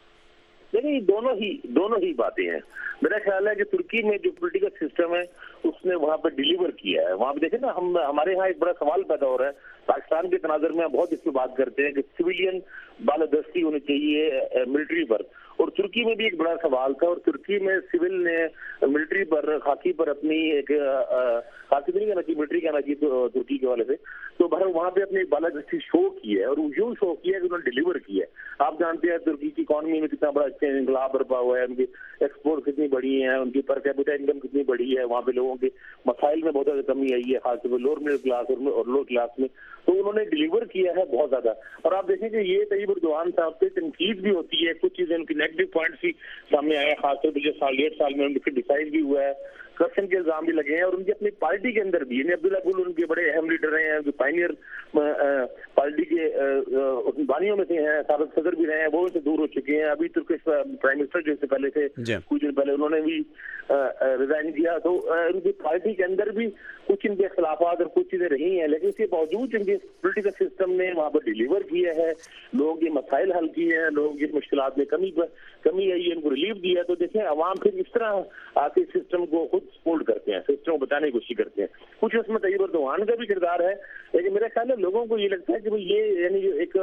نہیں، دونوں ہی دونوں ہی باتیں ہیں۔ میرا خیال ہے کہ ترکی میں جو پولیٹیکل سسٹم ہے اس نے وہاں پہ ڈیلیور کیا ہے۔ وہاں پہ دیکھیں نا، ہم ہمارے یہاں ایک بڑا سوال پیدا ہو رہا ہے پاکستان کے تناظر میں، ہم بہت اس پہ بات کرتے ہیں کہ سویلین بالادستی ہونی چاہیے ملٹری پر، اور ترکی میں بھی ایک بڑا سوال تھا، اور ترکی میں سول نے ملٹری پر، خاکی پر اپنی ایک خاکی نہیں کہنا چاہیے، ملٹری کہنا چاہیے ترکی کے والے سے، تو بہر وہاں پہ اپنی بالادستی شو کی ہے، اور یوں شو کیا ہے کہ انہوں نے ڈیلیور کیا ہے۔ آپ جانتے ہیں ترکی کی اکانومی میں کتنا بڑا انقلاب برپا ہوا ہے، ان کی ایکسپورٹ کتنی بڑی ہے، ان کی پر کیپٹا انکم کتنی بڑی ہے، وہاں پہ لوگوں کے مسائل میں بہت زیادہ کمی آئی ہے، خاص طور پہ لوور مڈل کلاس اور لوور کلاس میں، تو انہوں نے ڈیلیور کیا ہے بہت زیادہ۔ اور آپ دیکھیں کہ یہ طیب اردوان صاحب پہ تنقید بھی ہوتی ہے، کچھ چیزیں ان کی نیگیٹو پوائنٹس بھی سامنے آئے، خاص طور پہ جو سال ڈیڑھ سال میں ان کے ڈیسائڈ بھی ہوا ہے، کرپشن کے الزام بھی لگے ہیں، اور ان کی اپنی پارٹی کے اندر بھی، یعنی عبداللہ گل ان کے بڑے اہم لیڈر رہے ہیں، جو پائنیئر پارٹی کے بانیوں میں سے ہیں، سابق صدر بھی رہے ہیں، وہ ان سے دور ہو چکے ہیں۔ ابھی ترکش پرائم منسٹر جو اس سے پہلے سے کچھ دن پہلے انہوں نے بھی ریزائن کیا، تو ان کی پارٹی کے اندر بھی کچھ ان کے اختلافات اور کچھ چیزیں رہی ہیں، لیکن اس کے باوجود ان کے پولیٹیکل سسٹم نے وہاں پر ڈیلیور کیا ہے، لوگ یہ مسائل حل کیے ہیں، لوگ اس مشکلات میں کمی کمی آئی ہے، ان کو ریلیف دیا ہے۔ تو دیکھیں عوام پھر اس طرح آ کے سسٹم کو خود سپورٹ کرتے ہیں، سسٹم کو بچانے کی کوشش کرتے ہیں۔ کچھ اس میں طیب اردوان کا بھی کردار ہے، لیکن میرا خیال ہے لوگوں کو یہ لگتا ہے کہ یہ یعنی ایک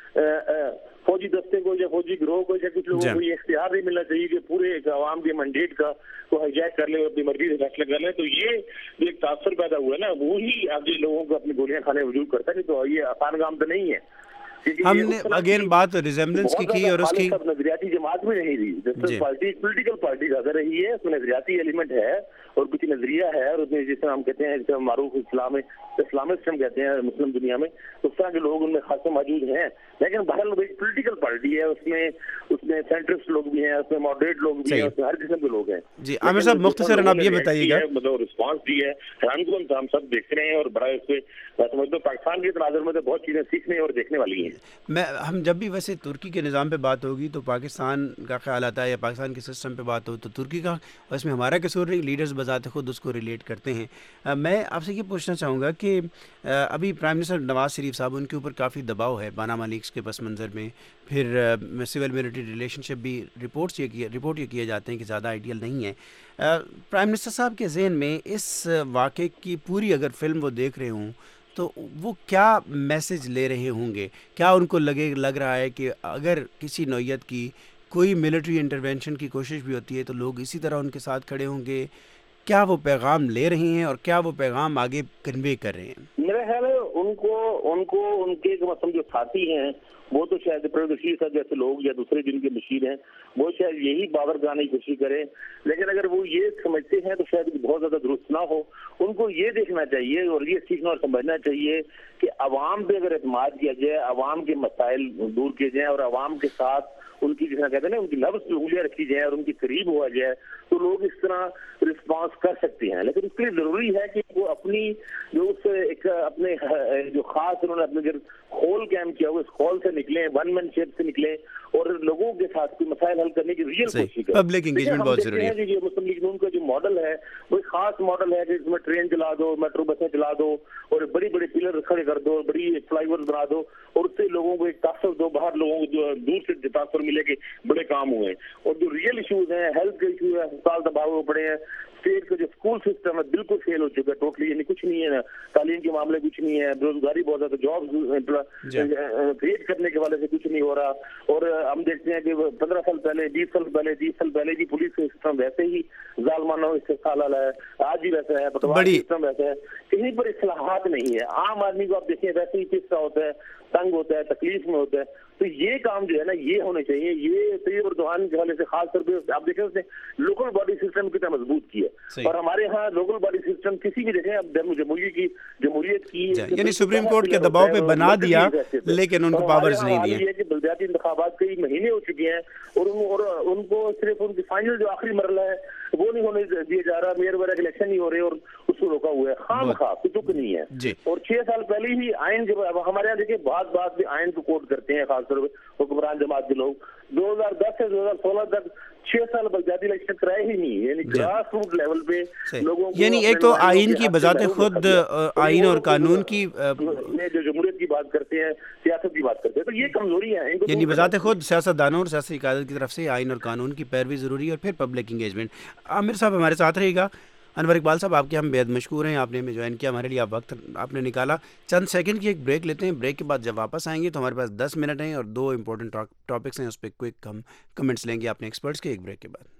فوجی دستے کو یا فوجی گروہ کو یا کچھ لوگوں کو یہ اختیار نہیں ملنا چاہیے کہ پورے ایک عوام کے منڈیٹ کا کو ہائیجیک کر لیں اور اپنی مرضی سے فیصلہ کر لیں۔ تو یہ جو ایک تاثر پیدا ہوا ہے نا، وہی آگے لوگوں کو اپنی گولیاں کھانے وجود کرتا ہے، نہیں تو یہ آسان کام تو نہیں ہے۔ ہم نے اگین بات ریزمبلنس کی کی اور اس کی نظریاتی جماعت بھی نہیں رہی، پارٹی پولیٹیکل پارٹی زیادہ رہی ہے، اس میں نظریاتی ایلیمنٹ ہے اور کچھ نظریہ ہے، اور جس طرح ہم کہتے ہیں جسے معروف اسلام اسلامسٹ ہم کہتے ہیں مسلم دنیا میں، اس طرح کے لوگ ان میں خاصے موجود ہیں، لیکن بہرحال پولیٹیکل پارٹی ہے، اس میں اس میں سینٹرسٹ لوگ بھی ہیں، اس میں ماڈریٹ لوگ بھی ہیں، اس میں ہر قسم کے لوگ ہیں۔ جی عامر صاحب مختصراً آپ یہ بتائیے گا، مطلب رسپانس دی ہے، حیران کن ہم سب دیکھ رہے ہیں، اور بڑا اس پہ میں سمجھتا ہوں پاکستان کے تناظر میں تو بہت چیزیں سیکھنے اور دیکھنے والی ہیں۔ میں ہم جب بھی ویسے ترکی کے نظام پہ بات ہوگی تو پاکستان کا خیال آتا ہے، یا پاکستان کے سسٹم پہ بات ہو تو ترکی کا، اور اس میں ہمارا قصور نہیں، لیڈرز بذات خود اس کو ریلیٹ کرتے ہیں۔ میں آپ سے یہ پوچھنا چاہوں گا کہ ابھی پرائم منسٹر نواز شریف صاحب، ان کے اوپر کافی دباؤ ہے پاناما لیکس کے پس منظر میں، پھر سول ملٹری ریلیشن شپ بھی رپورٹس یہ کیا رپورٹ یہ کیے جاتے ہیں کہ زیادہ آئیڈیل نہیں ہے۔ پرائم منسٹر صاحب کے ذہن میں اس واقعے کی پوری اگر فلم وہ دیکھ رہے ہوں تو وہ کیا میسج لے رہے ہوں گے؟ کیا ان کو لگے لگ رہا ہے کہ اگر کسی نوعیت کی کوئی ملٹری انٹرونشن کی کوشش بھی ہوتی ہے تو لوگ اسی طرح ان کے ساتھ کھڑے ہوں گے؟ کیا وہ پیغام لے رہے ہیں اور کیا وہ پیغام آگے کنوے کر رہے ہیں؟ میرا خیال ہے ان کو ان کو ان کے جو ساتھی ہیں وہ تو شاید پروفیسر بشیر صاحب جیسے لوگ یا دوسرے جن کے مشیر ہیں وہ شاید یہی باور کرانے کی کوشش کریں، لیکن اگر وہ یہ سمجھتے ہیں تو شاید بہت زیادہ درست نہ ہو. ان کو یہ دیکھنا چاہیے اور یہ سیکھنا اور سمجھنا چاہیے کہ عوام پہ اگر اعتماد کیا جائے، عوام کے مسائل دور کیے جائیں اور عوام کے ساتھ ان کی جس طرح کہتے ہیں نا ان کی لفظ پہ انگلیاں رکھی جائیں اور ان کی قریب ہوا جائے تو لوگ اس طرح رسپانس کر سکتے ہیں. لیکن اس کے لیے ضروری ہے کہ وہ اپنی جو اس ایک اپنے جو خاص انہوں نے اپنے گھر کھول قائم کیا ہوا اس کھول سے نکلیں، ون مین شپ سے نکلیں اور لوگوں کے ساتھ کوئی مسائل حل کرنے کی ریئل کوشش کریں. پبلک انگیجمنٹ بہت ضروری ہے. یہ مسلم لیگ نون کا جو ماڈل ہے وہ ایک خاص ماڈل ہے جس میں ٹرین چلا دو، میٹرو بسیں چلا دو اور بڑی بڑی پلر کھڑے کر دو، بڑی فلائی اوور بنا دو اور اس سے لوگوں کو ایک تاثر دو، باہر لوگوں کو جو دور سے تاثر ملے کہ بڑے کام ہوئے. اور جو ریئل ایشوز ہیں، ہیلتھ کے ایشو ہے، ہسپتال تباہ ہوئے پڑے ہیں، اسٹیٹ کا جو اسکول سسٹم ہے بالکل فیل ہو چکا ہے ٹوٹلی، یعنی کچھ نہیں ہے، تعلیم کے معاملے کچھ نہیں ہے، بے روزگاری بہت زیادہ، جاب کریٹ کرنے کے والے سے کچھ نہیں ہو رہا. اور ہم دیکھتے ہیں کہ پندرہ سال پہلے بیس سال پہلے بیس سال پہلے بھی پولیس کا سسٹم ویسے ہی ظالمانہ استحصال والا ہے، آج بھی ویسا ہے، پٹواری سسٹم ویسا ہے، کہیں پر اصلاحات نہیں ہے. عام آدمی کو آپ دیکھیں ویسے ہی پستا ہوتا ہے، تنگ ہوتا ہے، تکلیف میں ہوتا ہے. تو یہ کام جو ہے نا یہ ہونے چاہیے. یہ طیب اردوان کے حوالے سے خاص طور پہ آپ دیکھیں اس نے لوکل باڈی سسٹم کتنا مضبوط کیا اور ہمارے یہاں لوکل باڈی سسٹم کسی بھی دیکھیں اب جمہوریت کی جمہوریت کی یعنی سپریم کورٹ کے دباؤ پہ بنا دیا لیکن ان کو پاورز نہیں دیے. یہ کہ بلدیاتی انتخابات کئی مہینے ہو چکے ہیں اور ان کو صرف ان کی فائنل جو آخری مرحلہ ہے وہ نہیں ہونے دیا جا رہا. میئر وغیرہ الیکشن نہیں ہو رہے اور اس کو روکا ہوا ہے خام خواہ کوئی دکھ نہیں ہے. اور چھ سال پہلے ہی آئین جب ہمارے یہاں دیکھیں بات بات بھی آئین کو کوٹ کرتے ہیں خاص طور پہ حکمران جماعت کے لوگ. دو ہزار دس سے دو ہزار سولہ تک چھ سال بلدیاتی الیکشن کرائے ہی نہیں، یعنی گراس روٹ لیول پہ لوگوں کو یعنی ایک تو آئین کی بذات خود آئین اور قانون کی جو جمہوریت کی بات کرتے ہیں، سیاست کی بات کرتے ہیں، تو یہ کمزوری ہے. یعنی بذات خود سیاست دانوں اور سیاسی قیادت کی طرف سے آئین اور قانون کی پیروی ضروری ہے اور پھر پبلک انگیجمنٹ. عامر صاحب ہمارے ساتھ رہے گا. انور اقبال صاحب آپ کے ہم بےحد مشکور ہیں، آپ نے ہمیں جوائن کیا، ہمارے لیے آپ وقت آپ نے نکالا. چند سیکنڈ کی ایک بریک لیتے ہیں. بریک کے بعد جب واپس آئیں گے تو ہمارے پاس دس منٹ ہیں اور دو امپورٹنٹ ٹاپکس ہیں، اس پہ کوئک ہم کمنٹس لیں گے اپنے ایکسپرٹس کے. ایک بریک کے بعد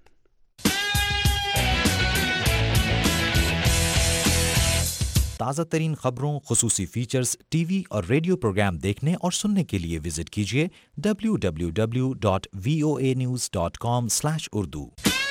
تازہ ترین خبروں، خصوصی فیچرز، ٹی وی اور ریڈیو پروگرام دیکھنے اور سننے کے لیے وزٹ کیجیے W W W dot V O A news dot com slash Urdu.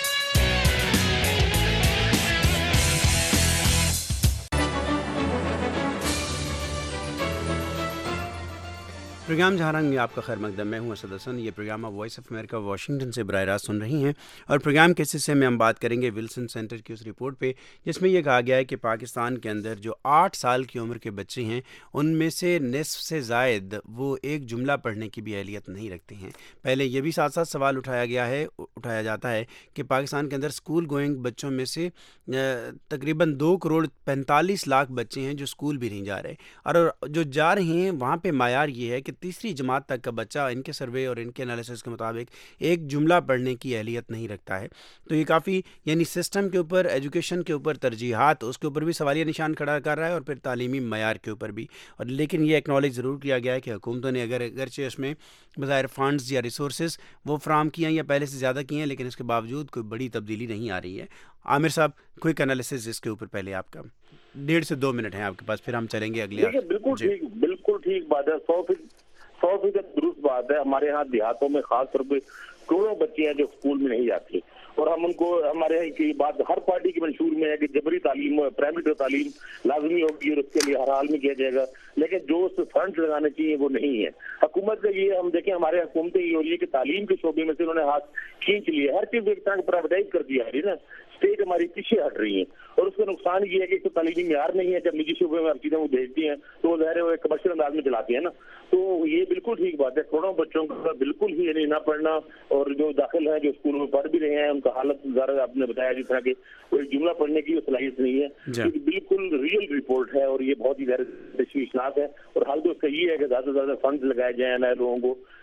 Program جہاں رنگ میں آپ کا خیر مقدم. میں ہوں اسد حسن. یہ پروگرام آپ وائس آف امریکہ واشنگٹن سے براہ راست سن رہی ہیں اور پروگرام کے اس حصے میں ہم بات کریں گے ولسن سینٹر کی اس رپورٹ پہ جس میں یہ کہا گیا ہے کہ پاکستان کے اندر جو آٹھ سال کی عمر کے بچے ہیں ان میں سے نصف سے زائد وہ ایک جملہ پڑھنے کی بھی اہلیت نہیں رکھتے ہیں. پہلے یہ بھی ساتھ ساتھ سوال اٹھایا گیا ہے اٹھایا جاتا ہے کہ پاکستان کے اندر اسکول گوئنگ بچوں میں سے تقریباً دو کروڑ پینتالیس لاکھ بچے ہیں جو اسکول بھی نہیں جا رہے اور جو جا رہے ہیں وہاں پہ معیار یہ ہے کہ تیسری جماعت تک کا بچہ ان کے سروے اور ان کے انالیسس کے مطابق ایک جملہ پڑھنے کی اہلیت نہیں رکھتا ہے. تو یہ کافی یعنی سسٹم کے اوپر، ایجوکیشن کے اوپر ترجیحات اس کے اوپر بھی سوالیہ نشان کھڑا کر رہا ہے اور پھر تعلیمی معیار کے اوپر بھی. اور لیکن یہ ایکنالج ضرور کیا گیا ہے کہ حکومتوں نے اگر اگرچہ اس میں بظاہر فنڈز یا ریسورسز وہ فراہم کیے ہیں یا پہلے سے زیادہ کیے ہیں لیکن اس کے باوجود کوئی بڑی تبدیلی نہیں آ رہی ہے. عامر صاحب کوئک انالیسس اس کے اوپر پہلے آپ کا ڈیڑھ سے دو منٹ ہیں آپ کے پاس، پھر ہم چلیں گے اگلے. بالکل ٹھیک بالکل ٹھیک بات ہے، سو سو فیصد درست بات ہے. ہمارے یہاں دیہاتوں میں خاص طور پہ کروڑوں بچے ہیں جو اسکول میں نہیں جاتے اور ہم ان کو ہمارے یہاں کی بات ہر پارٹی کے منشور میں ہے کہ جبری تعلیم پرائمری تعلیم لازمی ہوگی اور اس کے لیے ہر حال میں کیا جائے گا، لیکن جو اس فنڈ لگانے چاہیے وہ نہیں ہے. حکومت کا یہ ہم دیکھیں ہمارے حکومتیں یہ ہو رہی ہے کہ تعلیم کے شعبے میں سے انہوں نے ہاتھ کھینچ لیے، ہر چیز ایک طرح پرائیویٹائز کر دیا ہے نا. اسٹیٹ ہماری پیچھے ہٹ رہی ہے اور اس کا نقصان یہ ہے کہ تعلیمی معیار نہیں ہے. جب نجی شعبے میں ہر چیزیں وہ بھیجتی ہیں تو وہ ظاہر ہے وہ کمرشل انداز میں چلاتے ہیں نا. تو یہ بالکل ٹھیک بات ہے. کروڑوں بچوں کا بالکل ہی یعنی نہ پڑھنا اور جو داخل ہیں جو اسکولوں میں پڑھ بھی رہے ہیں ان کا حالت ظاہر آپ نے بتایا جس طرح کہ کوئی جملہ پڑھنے کی صلاحیت نہیں ہے. بالکل ریئل رپورٹ ہے اور یہ بہت ہی زیادہ تشویشناک ہے. اور حال تو اس کا یہ ہے کہ زیادہ سے زیادہ فنڈز لگائے جائیں نئے لوگوں کو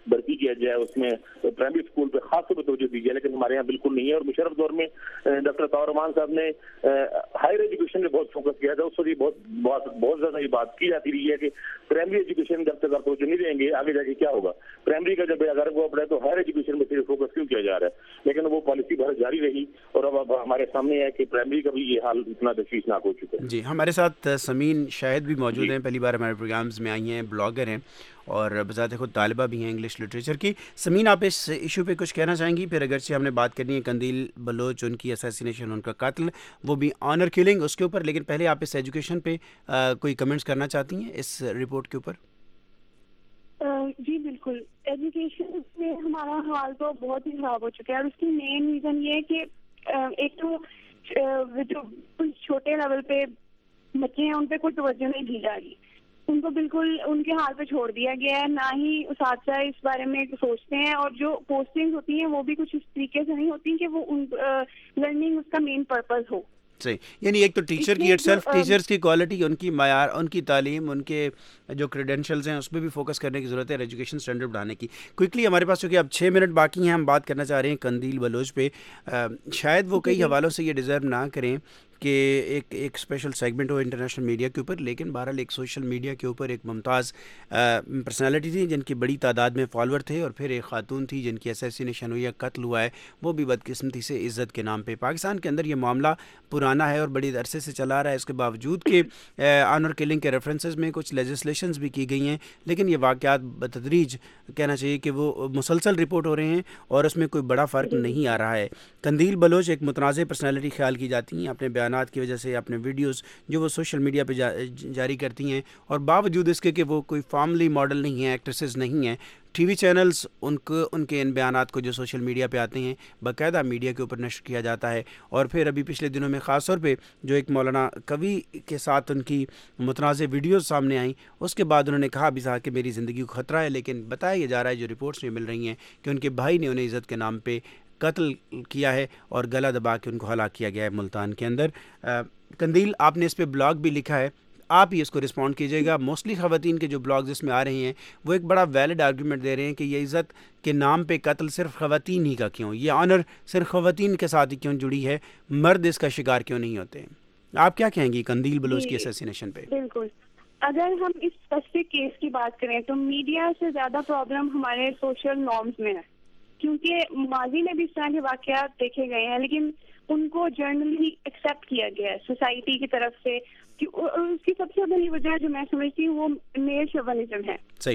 بھرتی کیا جائے, اس میں پرائمری اسکول پہ خاص طور پہ توجہ دی جائے, لیکن ہمارے یہاں بالکل نہیں ہے. اور مشرف دور میں ڈاکٹر عطا الرحمان صاحب نے ہائر ایجوکیشن پہ بہت فوکس کیا تھا. اس وقت یہ بہت بہت بہت زیادہ یہ بات کی جاتی رہی ہے کہ پرائمری ایجوکیشن جب تک آپ توجہ نہیں دیں گے آگے جا کے کیا ہوگا. پرائمری کا جب اگر وہ پڑھے تو ہائر ایجوکیشن میں صرف فوکس کیوں کیا جا رہا ہے, لیکن وہ پالیسی بہت جاری رہی اور اب اب ہمارے سامنے ہے کہ پرائمری کا بھی یہ حال اتنا تشویشناک ہو چکا ہے. جی, ہمارے ساتھ سمین شاہد بھی موجود ہیں, پہلی بار ہمارے پروگرامز میں آئی ہیں, بلاگر ہیں اور بذات خود طالبہ بھی ہیں انگلش لٹریچر کی. سمین, آپ اس ایشو پہ کچھ کہنا چاہیں گی؟ پھر اگرچہ ہم نے بات کرنی ہے قندیل بلوچ, ان کی اسیسینیشن, ان کا قتل, وہ بھی آنر کلنگ, اس کے اوپر, لیکن پہلے آپ اس ایجوکیشن پہ آ, کوئی کمنٹس کرنا چاہتی ہیں اس رپورٹ کے اوپر؟ جی بالکل, ایجوکیشن میں ہمارا حال تو بہت ہی خراب ہو چکا ہے اور اس کی مین ریزن یہ ہے کہ ایک تو جو چھوٹے لیول پہ بچے ہیں ان پہ کوئی توجہ نہیں دی جا رہی, ان کو بالکل ان کے حال پہ چھوڑ دیا گیا ہے, نہ ہی اساتذہ اس بارے میں سوچتے ہیں, اور جو پوسٹنگ ہوتی ہیں وہ بھی کچھ اس طریقے سے نہیں ہوتی کہ وہ ان لرننگ اس کا مین پرپز ہو. صحیح, یعنی ایک تو ٹیچر کی ایٹ سیلف, ٹیچرز کی کوالٹی, ان کی معیار, ان کی تعلیم, ان کے جو کریڈینشلز ہیں اس پہ بھی فوکس کرنے کی ضرورت ہے, ایجوکیشن اسٹینڈرڈ بڑھانے کی. کوئکلی ہمارے پاس چونکہ اب چھ منٹ باقی ہیں, ہم بات کرنا چاہ رہے ہیں قندیل بلوچ پہ. شاید وہ کئی حوالوں سے یہ ڈیزرو نہ کریں کہ ایک ایک اسپیشل سیگمنٹ ہو انٹرنیشنل میڈیا کے اوپر, لیکن بہرحال ایک سوشل میڈیا کے اوپر ایک ممتاز پرسنالٹی تھی جن کی بڑی تعداد میں فالوور تھے, اور پھر ایک خاتون تھی جن کی اسیسینیشن ہوئی ہے, قتل ہوا ہے, وہ بھی بدقسمتی سے عزت کے نام پہ. پاکستان کے اندر یہ معاملہ پرانا ہے اور بڑی عرصے سے چلا آ رہا ہے, اس کے باوجود کہ آنر کلنگ کے ریفرنسز میں کچھ لیجسلیشنز بھی کی گئی ہیں, لیکن یہ واقعات بتدریج کہنا چاہیے کہ وہ مسلسل رپورٹ ہو رہے ہیں اور اس میں کوئی بڑا فرق نہیں آ رہا ہے. قندیل بلوچ ایک متنازع پرسنالٹی خیال کی جاتی ہیں اپنے بیان کی وجہ سے, اپنے ویڈیوز جو وہ سوشل میڈیا پہ جاری کرتی ہیں, اور باوجود اس کے کہ وہ کوئی فارملی ماڈل نہیں ہیں, ایکٹریسز نہیں ہیں, ٹی وی چینلز ان کو ان کے ان بیانات کو جو سوشل میڈیا پہ آتے ہیں باقاعدہ میڈیا کے اوپر نشر کیا جاتا ہے. اور پھر ابھی پچھلے دنوں میں خاص طور پہ جو ایک مولانا قوی کے ساتھ ان کی متنازع ویڈیوز سامنے آئیں, اس کے بعد انہوں نے کہا بھی تھا کہ میری زندگی کو خطرہ ہے, لیکن بتایا یہ جا رہا ہے جو رپورٹس میں مل رہی ہیں کہ ان کے بھائی نے انہیں عزت کے نام پہ قتل کیا ہے اور گلا دبا کے ان کو ہلاک کیا گیا ہے ملتان کے اندر. قندیل, آپ نے اس پہ بلاگ بھی لکھا ہے, آپ ہی اس کو رسپونڈ کیجیے گا. موسٹلی خواتین کے جو بلاگز اس میں آ رہے ہیں وہ ایک بڑا ویلڈ آرگومنٹ دے رہے ہیں کہ یہ عزت کے نام پہ قتل صرف خواتین ہی کا کیوں, یہ آنر صرف خواتین کے ساتھ ہی کیوں جڑی ہے, مرد اس کا شکار کیوں نہیں ہوتے. آپ کیا کہیں گی قندیل بلوچ کی اسیسینیشن پہ؟ بالکل, اگر ہم اس اسپیسیفک کیس کی بات کریں تو میڈیا سے زیادہ پرابلم ہمارے سوشل نارمز میں ہے, کیونکہ ماضی میں بھی اس طرح کے واقعات دیکھے گئے ہیں لیکن ان کو جنرلی ایکسیپٹ کیا گیا ہے سوسائٹی کی طرف سے. اس کی سب سے بڑی وجہ جو میں سمجھتی ہوں وہ میل شوونزم ہے. صحیح,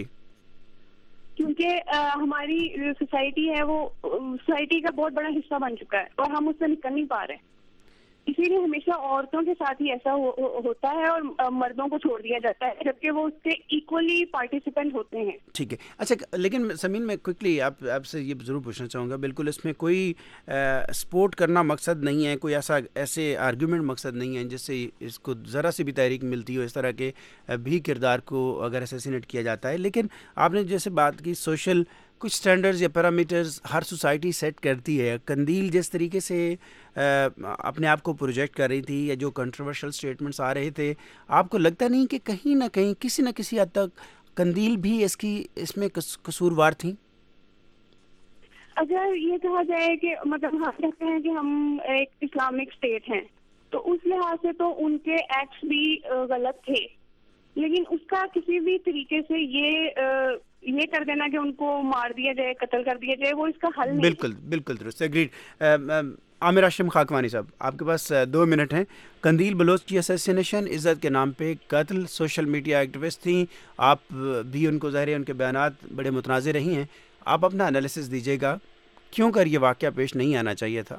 کیونکہ ہماری سوسائٹی ہے وہ سوسائٹی کا بہت بڑا حصہ بن چکا ہے اور ہم اس سے نکل نہیں پا رہے, اسی لیے ہمیشہ عورتوں کے ساتھ ہی ایسا ہو, ہوتا ہے اور مردوں کو چھوڑ دیا جاتا ہے جبکہ وہ اس کے ایکولی پارٹیسپینٹ ہوتے ہیں. ٹھیک ہے, اچھا, لیکن سمین میں کوئکلی آپ آپ سے یہ ضرور پوچھنا چاہوں گا, بالکل اس میں کوئی سپورٹ کرنا مقصد نہیں ہے, کوئی ایسا ایسے آرگیومنٹ مقصد نہیں ہے جس سے اس کو ذرا سی بھی تحریک ملتی ہو, اس طرح کے بھی کردار کو اگر اسیسینیٹ کیا جاتا ہے. لیکن آپ نے جیسے بات کی سوشل کچھ سٹینڈرز یا پیرامیٹرز ہر سوسائٹی سیٹ کرتی ہے. قندیل جس طریقے سے اپنے آپ کو پروجیکٹ کر رہی تھی یا جو کنٹروورشل سٹیٹمنٹس آ رہے تھے, آپ کو لگتا نہیں کہ کہیں نہ کہیں کسی نہ کسی حد تک قندیل بھی اس کی اس میں قصوروار تھیں؟ اگر یہ کہا جائے کہ مطلب ہم کہتے ہیں کہ ہم ایک اسلامک اسٹیٹ ہیں تو اس لحاظ سے تو ان کے ایکٹس بھی غلط تھے, لیکن اس کا کسی بھی طریقے سے یہ یہ کر دینا کہ ان کو مار دیا جائے, قتل کر دیا جائے, وہ اس کا حل نہیں. بالکل بالکل درست, ایگریڈ. عامر ہاشم خاکوانی صاحب, آپ کے پاس دو منٹ ہیں. قندیل بلوچ کی اسیسینیشن, عزت کے نام پہ قتل, سوشل میڈیا ایکٹیوسٹ تھیں, آپ بھی ان کو ظاہر ہے ان کے بیانات بڑے متنازع رہی ہیں, آپ اپنا انالیسس دیجیے گا کیوں کر یہ واقعہ پیش نہیں آنا چاہیے تھا؟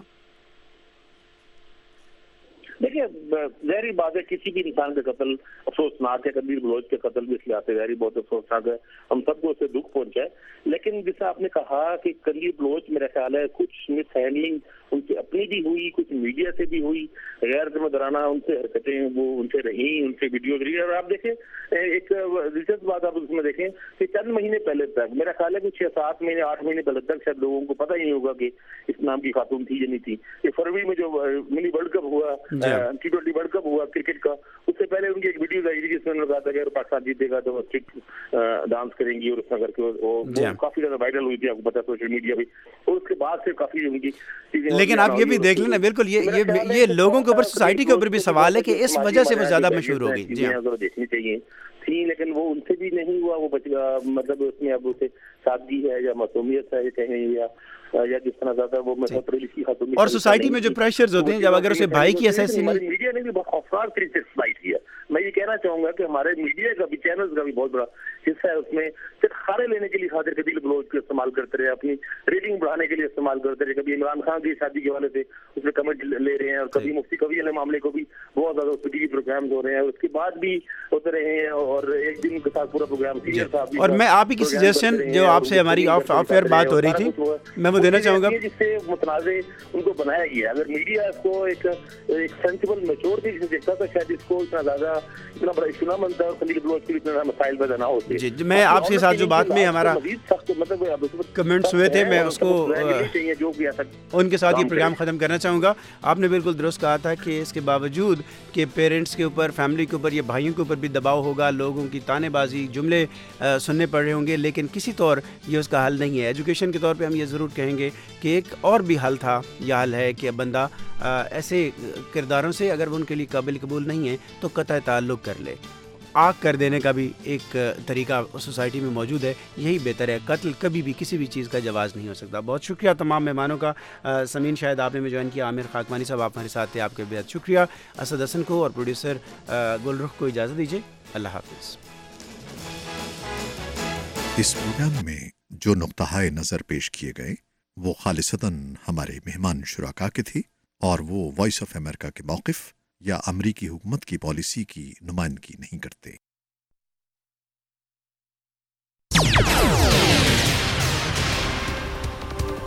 دیکھیے, ظاہری بات ہے کسی بھی انسان کا قتل افسوسناک ہے, قندیل بلوچ کے قتل بھی اس لحاظ سے ظاہری بہت افسوسناک ہے, ہم سب کو اس سے دکھ پہنچا ہے. لیکن جیسا آپ نے کہا کہ قندیل بلوچ میرا خیال ہے کچھ مس ہینڈلنگ ان سے اپنی بھی ہوئی, کچھ میڈیا سے بھی ہوئی, غیر ذمہ دارانہ ان سے حرکتیں وہ ان سے رہیں, ان سے ویڈیو رہی. اور آپ دیکھیں ایک دلچسپ بات آپ اس میں دیکھیں کہ چند مہینے پہلے تک, میرا خیال ہے کہ چھ سات مہینے آٹھ مہینے پہلے تک شاید لوگوں کو پتہ ہی نہیں ہوگا کہ اس نام کی خاتون تھی یا نہیں تھی. کہ فروری میں جو منی ورلڈ کپ ہوا, ٹی ٹوینٹی ورلڈ کپ ہوا کرکٹ کا, اس سے پہلے ان کی ایک ویڈیو آئی تھی جس میں انہوں نے کہا تھا کہ اگر پاکستان جیتے گا تو وہ اسٹرکٹ ڈانس کریں گی, اور اس طرح کر کے وہ کافی زیادہ وائرل ہوئی تھی, آپ کو پتا سوشل میڈیا پہ. اور اس کے بعد سے کافی ان کی چیزیں. لیکن آپ یہ بھی دیکھ لیں نا, بالکل یہ یہ یہ لوگوں کے اوپر, سوسائٹی کے اوپر بھی سوال ہے کہ اس وجہ سے وہ زیادہ مشہور ہو گئی. جی ہاں, دیکھنی چاہیے تھی, لیکن وہ ان سے بھی نہیں ہوا. وہ بچ گیا, مطلب اس میں اب اسے سادگی ہے یا معصومیت ہے کہیں, یا یا جس طرح زیادہ وہ پڑھی لکھی خاتون. اور سوسائٹی میں جو پریشرز ہوتے ہیں, جب اگر اسے بھائی کی اسیسی نہیں. میڈیا نے بھی بہت خوفناک طریقے سے سپلائی کیا. میں یہ کہنا چاہوں گا کہ ہمارے میڈیا کا بھی, چینلز کا بھی بہت بڑا حصہ ہے اس میں صرف خارے لینے کے لیے خاطر قتیل بلوچ کو استعمال کرتے رہے, اپنی ریٹنگ بڑھانے کے لیے استعمال کرتے رہے. کبھی عمران خان کی شادی کے حوالے سے اس میں کمنٹ لے رہے ہیں, اور کبھی مفتی کبھی والے معاملے کو بھی بہت زیادہ اس ٹی وی پروگرامز ہو رہے ہیں, اس کے بعد بھی ہوتے رہے ہیں. اور ایک دن کے ساتھ پورا پروگرام سینئر صاحب بھی, اور میں آپ ہی کی سجیشن جو آپ سے ہماری آف آف ایئر بات ہو رہی تھی, میں وہ دینا چاہوں گا. جس سے متنازع ان کو بنایا گیا. اگر میڈیا اس کو ایک ایک سینسیبل میچور طریقے سے دیکھتا تو شاید اس کو اتنا زیادہ اتنا بڑا ایشو نہ بنتا, اور قتیل بلوچ کے اتنا مسائل پیدا نہ ہوتے. جی, میں آپ کے ساتھ جو بات میں ہمارا کمنٹس ہوئے تھے, میں اس کو ان کے ساتھ یہ پروگرام ختم کرنا چاہوں گا. آپ نے بالکل درست کہا تھا کہ اس کے باوجود کہ پیرنٹس کے اوپر, فیملی کے اوپر یا بھائیوں کے اوپر بھی دباؤ ہوگا, لوگوں کی تانے بازی, جملے سننے پڑ رہے ہوں گے, لیکن کسی طور یہ اس کا حل نہیں ہے. ایجوکیشن کے طور پہ ہم یہ ضرور کہیں گے کہ ایک اور بھی حل تھا, یہ حل ہے کہ بندہ ایسے کرداروں سے اگر وہ ان کے لیے قابل قبول نہیں ہے تو قطع تعلق کر لے. آگ کر دینے کا بھی ایک طریقہ سوسائٹی میں موجود ہے, یہی بہتر ہے. قتل کبھی بھی کسی بھی چیز کا جواز نہیں ہو سکتا. بہت شکریہ تمام مہمانوں کا. سمین شاید آپ نے میں جوائن کیا, عامر خاکمانی صاحب آپ ہمارے ساتھ تھے, آپ کے بہت شکریہ. اسد حسن کو اور پروڈیوسر گل رخ کو اجازت دیجیے. اللہ حافظ. اس پروگرام میں جو نقطہ نظر پیش کیے گئے وہ خالصتاً ہمارے مہمان شرکا کے تھے, اور وہ وائس آف امریکہ کے موقف یا امریکی حکومت کی پالیسی کی نمائندگی نہیں کرتے.